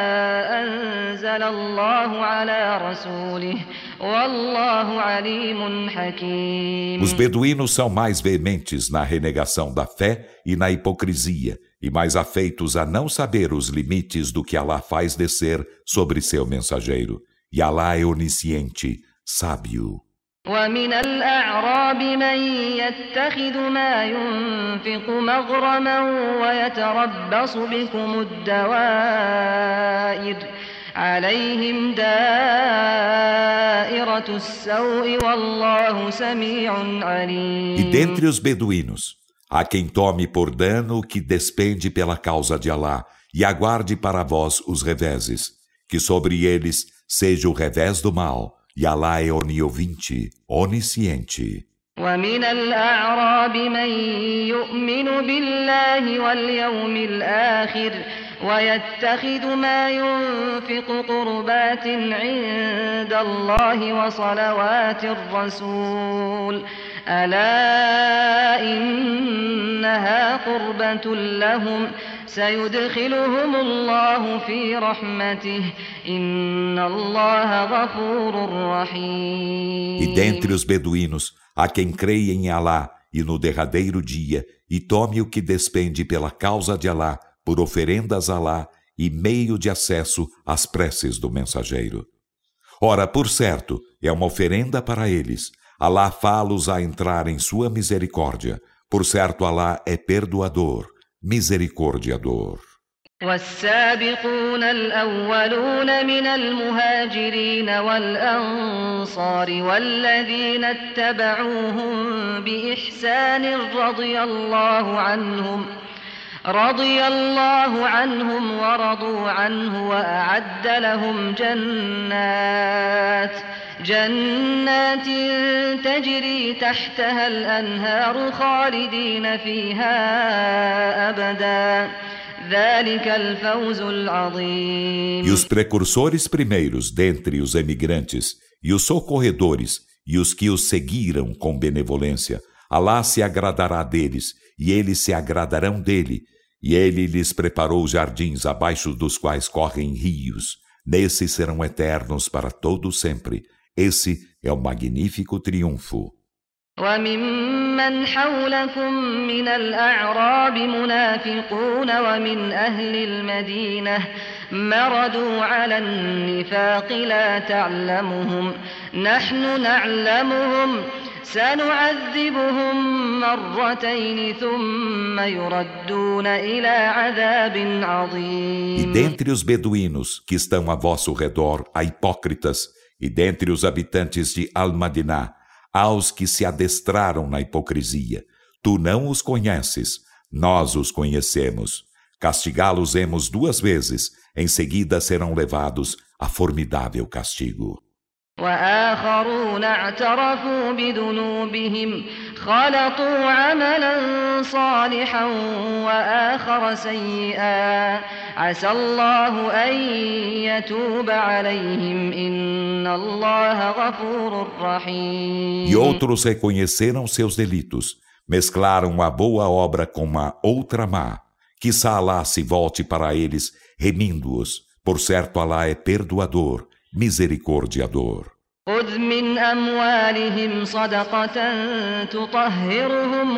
[SPEAKER 2] أنزل الله على رسوله والله عليم حكيم.
[SPEAKER 1] Os beduínos são mais veementes na renegação da fé e na hipocrisia, e mais afeitos a não saber os limites do que Alá faz descer sobre seu mensageiro. E Alá é onisciente, sábio.
[SPEAKER 2] ومن الأعراب من يتخذ ما ينفق مغرما ويتربص بكم الدوائر عليهم دائرة السوء والله سميع
[SPEAKER 1] E
[SPEAKER 2] عليم.
[SPEAKER 1] dentre os beduínos, há quem tome por dano o que despende pela causa de Alá e aguarde para vós os reveses, que sobre eles seja o revés do mal, e Alá é oniovinte, onisciente.
[SPEAKER 2] ومن الأعراب من يؤمن بالله واليوم الآخر ويتخذ ما ينفق قربات عند الله وصلوات الرسول ألا إنها قربة لهم سيدخلهم الله في رحمته إن الله غفور
[SPEAKER 1] E dentre
[SPEAKER 2] رحيم.
[SPEAKER 1] os beduínos, há quem creia em Alá e no derradeiro dia, e tome o que despende pela causa de Alá, por oferendas a Alá e meio de acesso às preces do mensageiro. Ora, por certo, é uma oferenda para eles. Alá fá-los a entrar em sua misericórdia. Por certo, Alá é perdoador, misericordiador.
[SPEAKER 2] والسابقون الأولون من المهاجرين والأنصار والذين اتبعوهم بإحسان رضي الله عنهم ورضوا عنه وأعد لهم جنات تجري تحتها الأنهار خالدين فيها أبدا ذلك الفوز العظيم.
[SPEAKER 1] E os precursores primeiros dentre os emigrantes, e os socorredores, e os que os seguiram com benevolência, Alá se agradará deles, e eles se agradarão dele, e ele lhes preparou jardins abaixo dos quais correm rios. Nesses serão eternos para todo sempre. Esse é o magnífico triunfo.
[SPEAKER 2] وممن حولكم من الأعراب منافقون ومن أهل المدينة مردوا على النفاق لا تعلمهم نحن نعلمهم سنعذبهم مرتين ثم يردون إلى عذاب
[SPEAKER 1] E
[SPEAKER 2] عظيم.
[SPEAKER 1] dentre os beduínos que estão a vosso redor há hipócritas, e dentre os habitantes de Al-Madiná há os que se adestraram na hipocrisia. Tu não os conheces, nós os conhecemos. Castigá-los-emos 2 vezes, em seguida serão levados a formidável castigo.
[SPEAKER 2] وآخرون اعترفوا بذنوبهم خلطوا عملا صالحا وآخر سيئا عسى الله أن يتوب عليهم إن الله غفور
[SPEAKER 1] E
[SPEAKER 2] رحيم.
[SPEAKER 1] outros reconheceram seus delitos, mesclaram a boa obra com a outra má. Quizá Alá se volte para eles, remindo-os. Por certo, Alá é perdoador, misericordiador.
[SPEAKER 2] خذ من أموالهم صدقة تطهرهم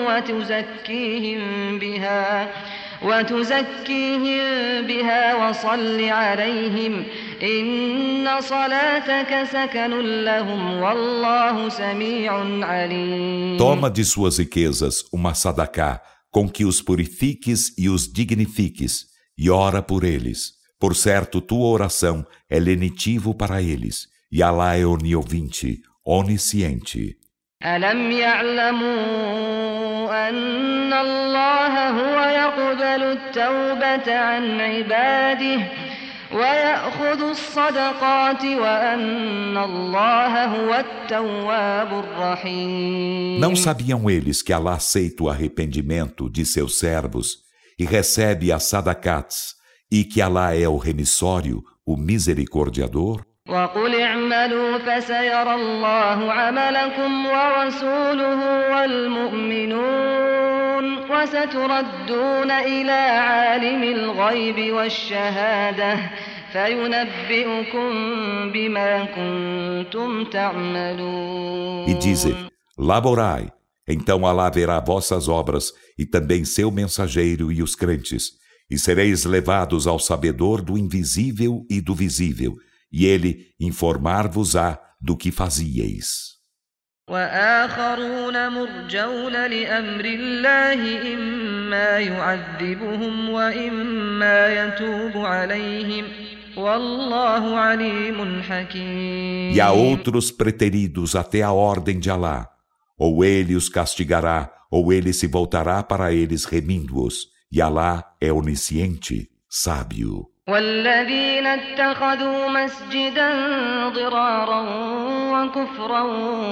[SPEAKER 2] وتزكيهم بها وصل عليهم إن صلاتك سكن لهم والله سميع عليم.
[SPEAKER 1] Toma de suas riquezas uma sadaqá, com que os purifiques e os dignifiques, e ora por eles. Por certo, tua oração é lenitivo para eles, e Alá é oniovinte, onisciente.
[SPEAKER 2] ألم يعلموا أن الله هو يقبل التوبة عن عباده ويأخذ الصدقات وأن الله هو التواب الرحيم.
[SPEAKER 1] Não sabiam eles que Alá aceita o arrependimento de seus servos e recebe as sadaqats, e que Alá é o remissório, o misericordiador?
[SPEAKER 2] وقل اعملوا فسيرى الله عملكم ورسوله والمؤمنون وستردون إلى عالم الغيب والشهادة فينبئكم بما كنتم تعملون.
[SPEAKER 1] E dize, laborai, então Alá verá vossas obras e também seu mensageiro e os crentes, e sereis levados ao sabedor do invisível e do visível, e ele informar-vos-á do que fazieis.
[SPEAKER 2] وآخرون مرجون لأمر الله إما يعذبهم وإما يتوب عليهم والله عليم حكيم.
[SPEAKER 1] E a outros preteridos até a ordem de Alá, ou ele os castigará, ou ele se voltará para eles remindo-os, e Alá é onisciente, sábio.
[SPEAKER 2] والذين اتخذوا مسجدا ضرارا وكفرا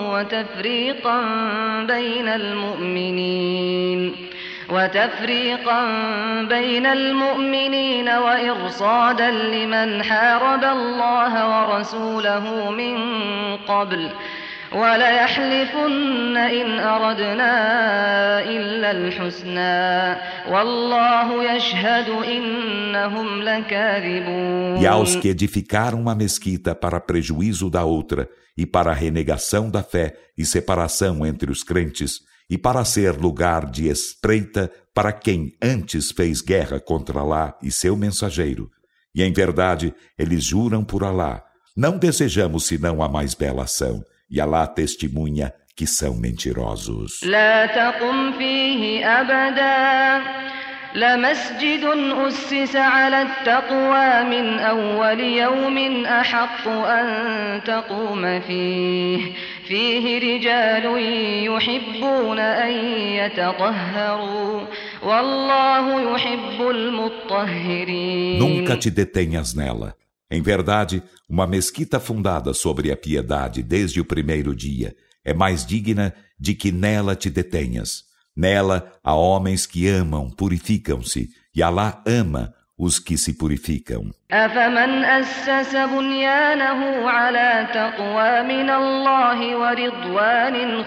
[SPEAKER 2] وتفريقا بين المؤمنين وإرصادا لمن حارب الله ورسوله من قبل وليحلفن إن أردنا إلا الحسنى والله يشهد إنهم لكاذبون.
[SPEAKER 1] E aos que edificaram uma mesquita para prejuízo da outra e para renegação da fé e separação entre os crentes e para ser lugar de espreita para quem antes fez guerra contra Alá e seu mensageiro. E em verdade eles juram por Alá, não desejamos senão a mais bela ação. E Alá testemunha que são mentirosos.
[SPEAKER 2] لا تقم فيه أبدا لمسجد أسس على التقوى من أول يوم أحق أن تقوم فيه رجال يحبون أن يتطهروا والله يحب المطهرين.
[SPEAKER 1] Nunca te detenhas nela. Em verdade, uma mesquita fundada sobre a piedade desde o primeiro dia é mais digna de que nela te detenhas. Nela há homens que amam, purificam-se, e Alá ama os que se purificam.
[SPEAKER 2] أفمن أسس بنيانه على تقوى من الله ورضوان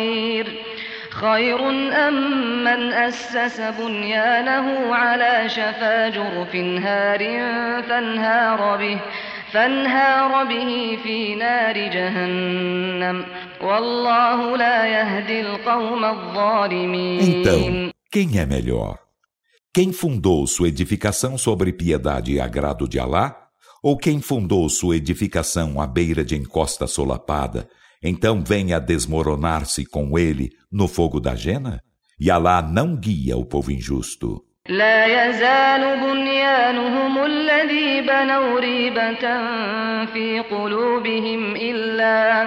[SPEAKER 2] خير أم من أسس بنيانه على شفا جرف هار فانهار به في نار جهنم والله لا يهدي القوم الظالمين.
[SPEAKER 1] Então, quem é melhor? Quem fundou sua edificação sobre piedade e agrado de Alá? Ou quem fundou sua edificação à beira de encosta solapada, então venha desmoronar-se com ele no fogo da jena? E Alá não guia o povo injusto.
[SPEAKER 2] لا يزال بنيانهم الذي بنوا ريبة في قلوبهم إلا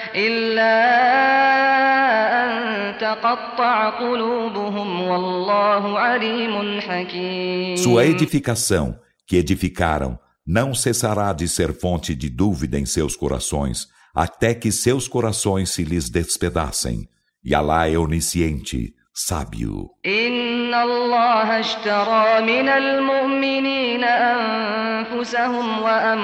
[SPEAKER 2] أن تقطع قلوبهم والله عليم حكيم.
[SPEAKER 1] Sua edificação, que edificaram, não cessará de ser fonte de dúvida em seus corações, até que seus corações se lhes despedacem. E Alá é onisciente, sábio.
[SPEAKER 2] إن الله اشترى من المؤمنين أنفسهم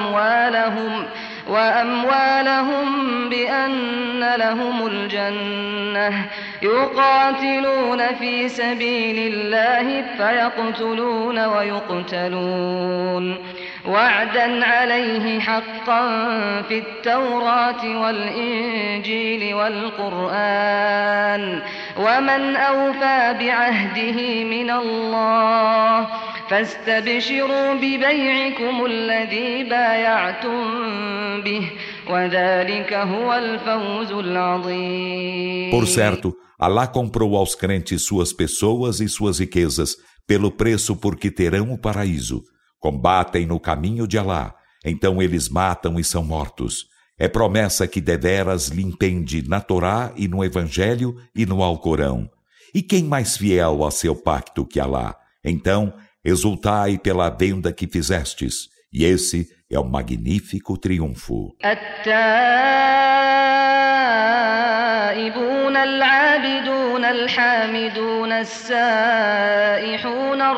[SPEAKER 2] وأموالهم بأن لهم الجنة يقاتلون في سبيل الله فيقتلون ويقتلون وعدا عليه حقا في التوراة والإنجيل والقرآن ومن أوفى بعهده من الله فاستبشروا ببيعكم الذي بايعتم به وذلك هو الفوز العظيم.
[SPEAKER 1] Por certo, Alá comprou aos crentes suas pessoas e suas riquezas pelo preço por que terão o paraíso. Combatem no caminho de Alá, então eles matam e são mortos. É promessa que deveras lhe impende na Torá e no Evangelho e no Alcorão. E quem mais fiel a seu pacto que Alá? Então, exultai pela venda que fizestes, e esse é o magnífico triunfo.
[SPEAKER 2] التائبون العابدون الحامدون السائحون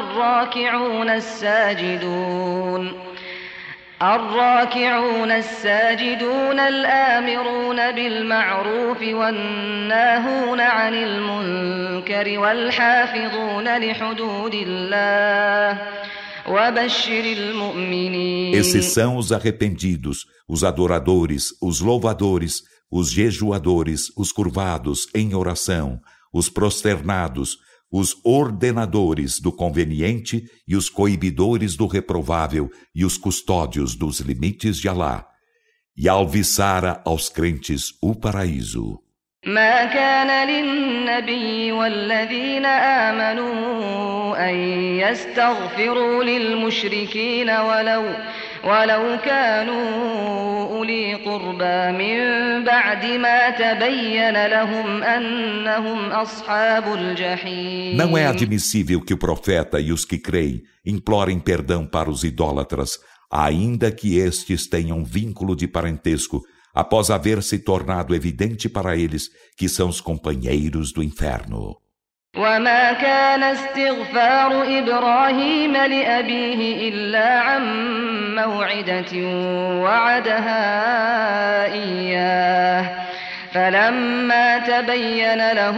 [SPEAKER 2] الراكعون الساجدون الآمرون بالمعروف والناهون عن المنكر والحافظون لحدود الله وبشر المؤمنين.
[SPEAKER 1] Esses são os arrependidos, os adoradores, os louvadores, os jejuadores, os curvados em oração, os prosternados, os ordenadores do conveniente e os coibidores do reprovável e os custódios dos limites de Alá. E alviçara aos crentes o paraíso.
[SPEAKER 2] ما كان للنبي والذين آمنوا أن يستغفروا للمشركين ولو كانوا أولي قربى من بعد ما تبين لهم أنهم أصحاب الجحيم.
[SPEAKER 1] Não é admissível que o profeta e os que creem implorem perdão para os idólatras, ainda que estes tenham vínculo de parentesco, após haver se tornado evidente para eles que são os companheiros do inferno.
[SPEAKER 2] وما كان استغفار إبراهيم لأبيه إلا عن موعدة وعدها إياه فلما تبين له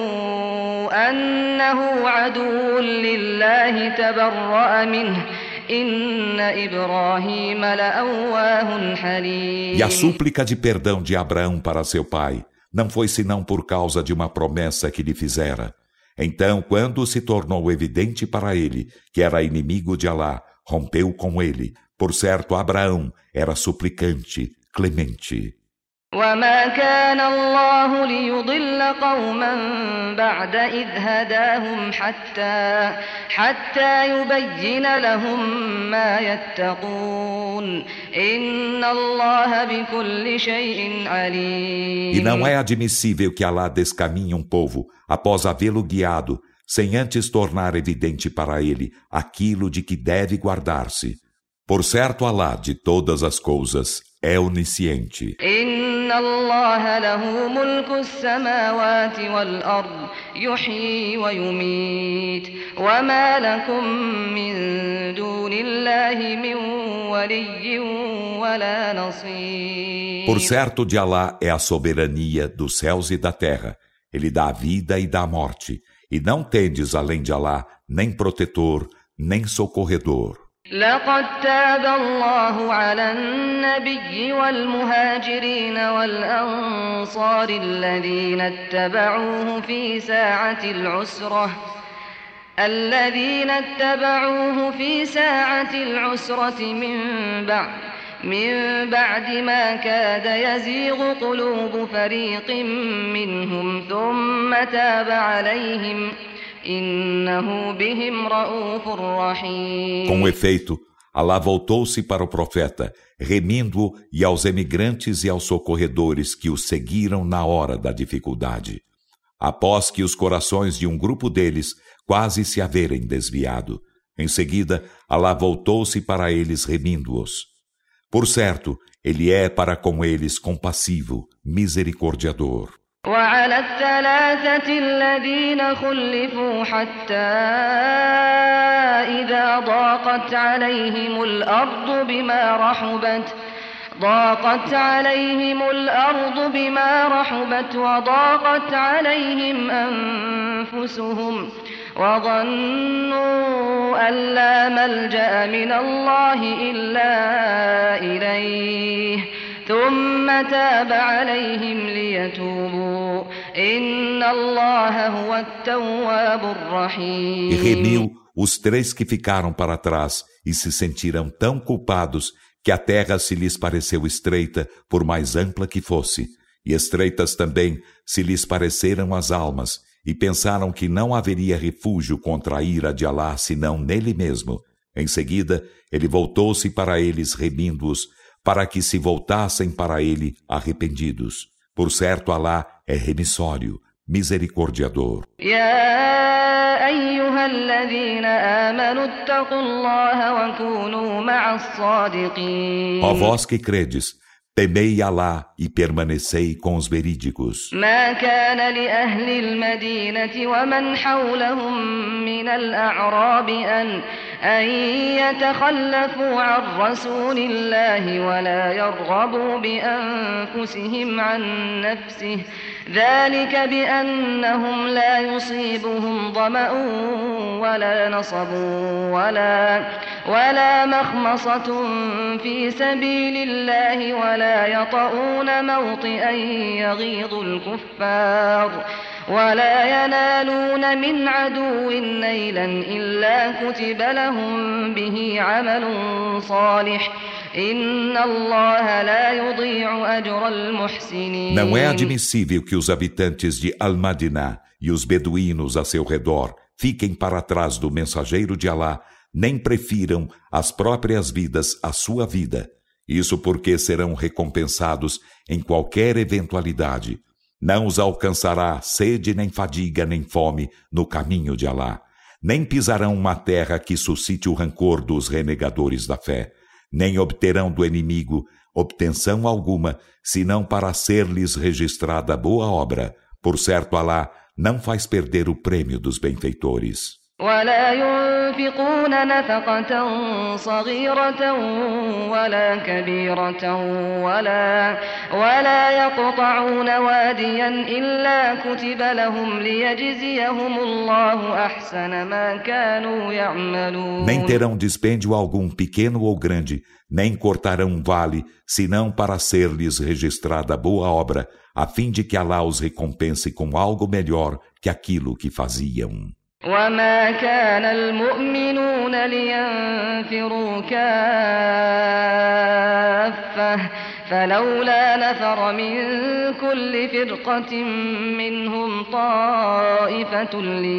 [SPEAKER 2] أنه عدو لله تبرأ منه إن إبراهيم لأواه حليم.
[SPEAKER 1] E a súplica de perdão de Abraão para seu pai não foi senão por causa de uma promessa que lhe fizera. Então, quando se tornou evidente para ele que era inimigo de Alá, rompeu com ele. Por certo, Abraão era suplicante, clemente.
[SPEAKER 2] وما كان الله ليضل قوما بعد إذ هداهم حتى يبين لهم ما يتقون إن الله بكل شيء عليم.
[SPEAKER 1] E não é admissível que Alá descaminhe um povo após havê-lo guiado, sem antes tornar evidente para ele aquilo de que deve guardar-se. Por certo, Alá de todas as coisas é onisciente.
[SPEAKER 2] إن الله له ملك السماوات والأرض يحيي ويميت وما لكم من دون الله من ولي ولا نصير.
[SPEAKER 1] Por certo, de Alá é a soberania dos céus e da terra. Ele dá a vida e dá a morte. E não tendes além de Alá nem protetor, nem socorredor.
[SPEAKER 2] لقد تاب الله على النبي والمهاجرين والأنصار الذين اتبعوه في ساعة العسرة من بعد ما كاد يزيغ قلوب فريق منهم ثم تاب عليهم إنه بهم رؤوف رحيم.
[SPEAKER 1] Com efeito, Alá voltou-se para o profeta, remindo-o e aos emigrantes e aos socorredores que o seguiram na hora da dificuldade. Após que os corações de um grupo deles quase se haverem desviado, em seguida, Alá voltou-se para eles remindo-os. Por certo, ele é para com eles compassivo, misericordiador.
[SPEAKER 2] وعلى الثلاثة الذين خلفوا حتى إذا ضاقت عليهم الأرض بما رحبت وضاقت عليهم أنفسهم وظنوا أن لا ملجأ من الله إلا إليه ثم تاب عليهم ليتوبوا إن الله هو التواب الرحيم.
[SPEAKER 1] E remiu os três que ficaram para trás e se sentiram tão culpados que a terra se lhes pareceu estreita por mais ampla que fosse, e estreitas também se lhes pareceram as almas, e pensaram que não haveria refúgio contra a ira de Alá senão nele mesmo. Em seguida, ele voltou-se para eles remindo-os, para que se voltassem para ele arrependidos. Por certo, Alá é remissório, misericordiador.
[SPEAKER 2] يا أيها الذين آمنوا اتقوا الله وكونوا مع الصادقين.
[SPEAKER 1] Ó vós que credes, temei Alá e permanecei com os verídicos.
[SPEAKER 2] ما كان لأهل المدينة ومن حولهم من الأعراب أن يتخلفوا عن رسول الله ولا يرغبوا بأنفسهم عن نفسه ذلك بأنهم لا يصيبهم ظمأ ولا نصب ولا مخمصة في سبيل الله ولا يطؤون موطئا يغيظ الكفار ولا ينالون من عدو نيلا إلا كتب لهم به عمل صالح إن الله لا يضيع أجر المحسنين.
[SPEAKER 1] Não é admissível que os habitantes de Al-Madinah e os beduínos a seu redor fiquem para trás do mensageiro de Alá, nem prefiram as próprias vidas à sua vida. Isso porque serão recompensados em qualquer eventualidade. Não os alcançará sede, nem fadiga, nem fome no caminho de Alá. Nem pisarão uma terra que suscite o rancor dos renegadores da fé. Nem obterão do inimigo obtenção alguma, senão para ser-lhes registrada boa obra. Por certo, Alá não faz perder o prêmio dos benfeitores.
[SPEAKER 2] ولا ينفقون نفقة صغيرة ولا كبيرة ولا يقطعون واديا إلا كتب لهم ليجزيهم الله أحسن ما كانوا يعملون.
[SPEAKER 1] Nem terão dispêndio algum, pequeno ou grande, nem cortarão um vale, senão para ser-lhes registrada boa obra, a fim de que Alá os recompense com algo melhor que aquilo que faziam.
[SPEAKER 2] وما كان المؤمنون لينفروا كافة فلولا نفر من كل فرقة منهم طائفة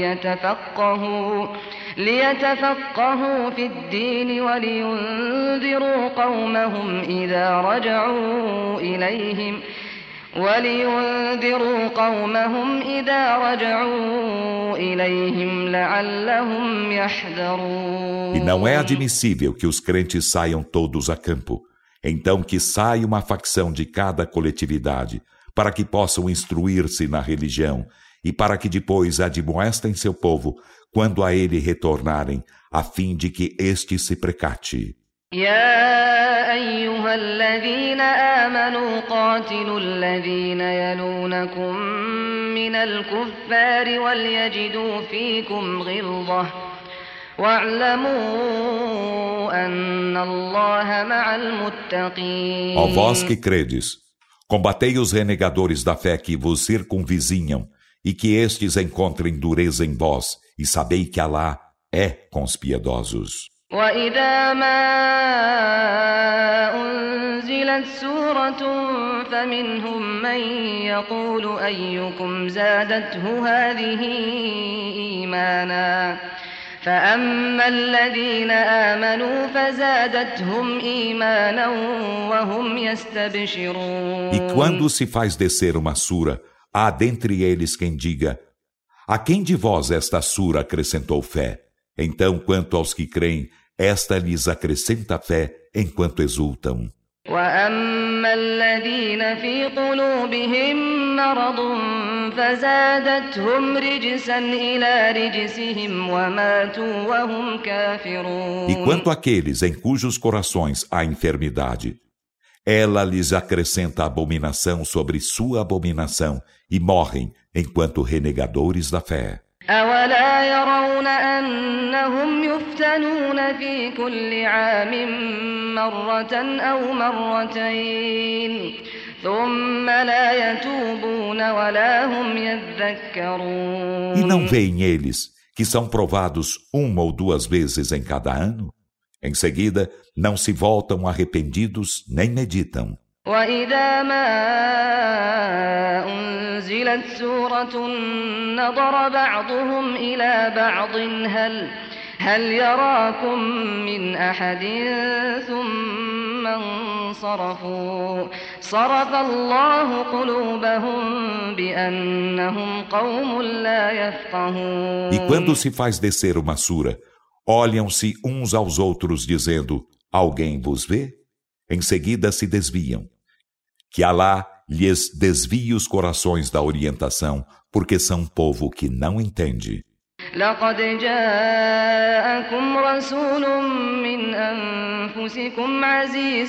[SPEAKER 2] ليتفقهوا في الدين ولينذروا قومهم إذا رجعوا إليهم لعلهم يحذرون.
[SPEAKER 1] E não é admissível que os crentes saiam todos a campo. Então que saia uma facção de cada coletividade, para que possam instruir-se na religião, e para que depois admoestem seu povo, quando a ele retornarem, a fim de que este se precate.
[SPEAKER 2] يا أيها الذين آمنوا قاتلوا الذين يلونكم من الكفار وليجدوا فيكم غلظة واعلموا أن الله مع المتقين.
[SPEAKER 1] Ó vós que credes, combatei os renegadores da fé que vos circunvizinham, e que estes encontrem dureza em vós, e sabei que Alá é com os piedosos.
[SPEAKER 2] وإذا ما أنزلت سورة فمنهم من يقول أيكم زادته هذه إيمانا فأما الذين آمنوا فزادتهم إيمانا وهم يستبشرون.
[SPEAKER 1] E quando se faz descer uma sura, há dentre eles quem diga: a quem de vós esta sura acrescentou fé? Então, quanto aos que creem, esta lhes acrescenta fé enquanto exultam.
[SPEAKER 2] وأما الذين في قلوبهم مرض فزادتهم رجسا إلى رجسهم وماتوا وهم كافرون.
[SPEAKER 1] E quanto àqueles em cujos corações há enfermidade, ela lhes acrescenta abominação sobre sua abominação e morrem enquanto renegadores da fé.
[SPEAKER 2] أولا يرون أنهم يفتنون في كل عام مرة أو مرتين ثم لا يتوبون ولا هم يذكرون.
[SPEAKER 1] E não veem eles que são provados uma ou duas vezes em cada ano? Em seguida, não se voltam arrependidos nem meditam.
[SPEAKER 2] وإذا ما أنزلت سورة نظر بعضهم إلى بعض هل يراكم من أحد ثم انصرفوا صرف الله قلوبهم بأنهم قوم لا يفقهون.
[SPEAKER 1] E quando se faz descer uma sura, olham-se uns aos outros dizendo: alguém vos vê? Em seguida se desviam. Que Alá lhes desvie os corações da orientação, porque são povo que não entende.
[SPEAKER 2] لقد جاءكم رسول من أنفسكم عزيز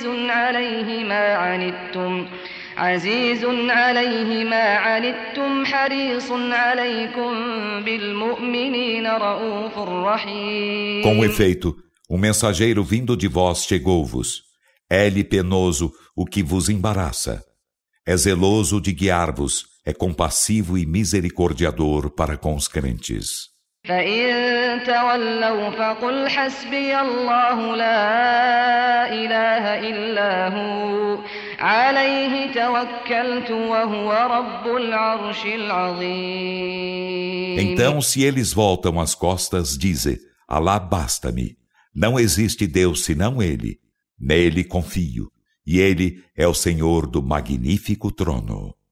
[SPEAKER 2] عليه ما عنتم حريص عليكم بالمؤمنين رؤوف رحيم.
[SPEAKER 1] Com efeito, um mensageiro vindo de vós chegou-vos. É-lhe penoso o que vos embaraça. É zeloso de guiar-vos, é compassivo e misericordiador para com os crentes.
[SPEAKER 2] فإن تولوا فقل حسبي الله لا إله إلا هو عليه توكلت وهو رب العرش العظيم.
[SPEAKER 1] Então, se eles voltam as costas, dize: Alá basta-me. Não existe Deus senão Ele. Nele confio, e Ele é o Senhor do magnífico trono.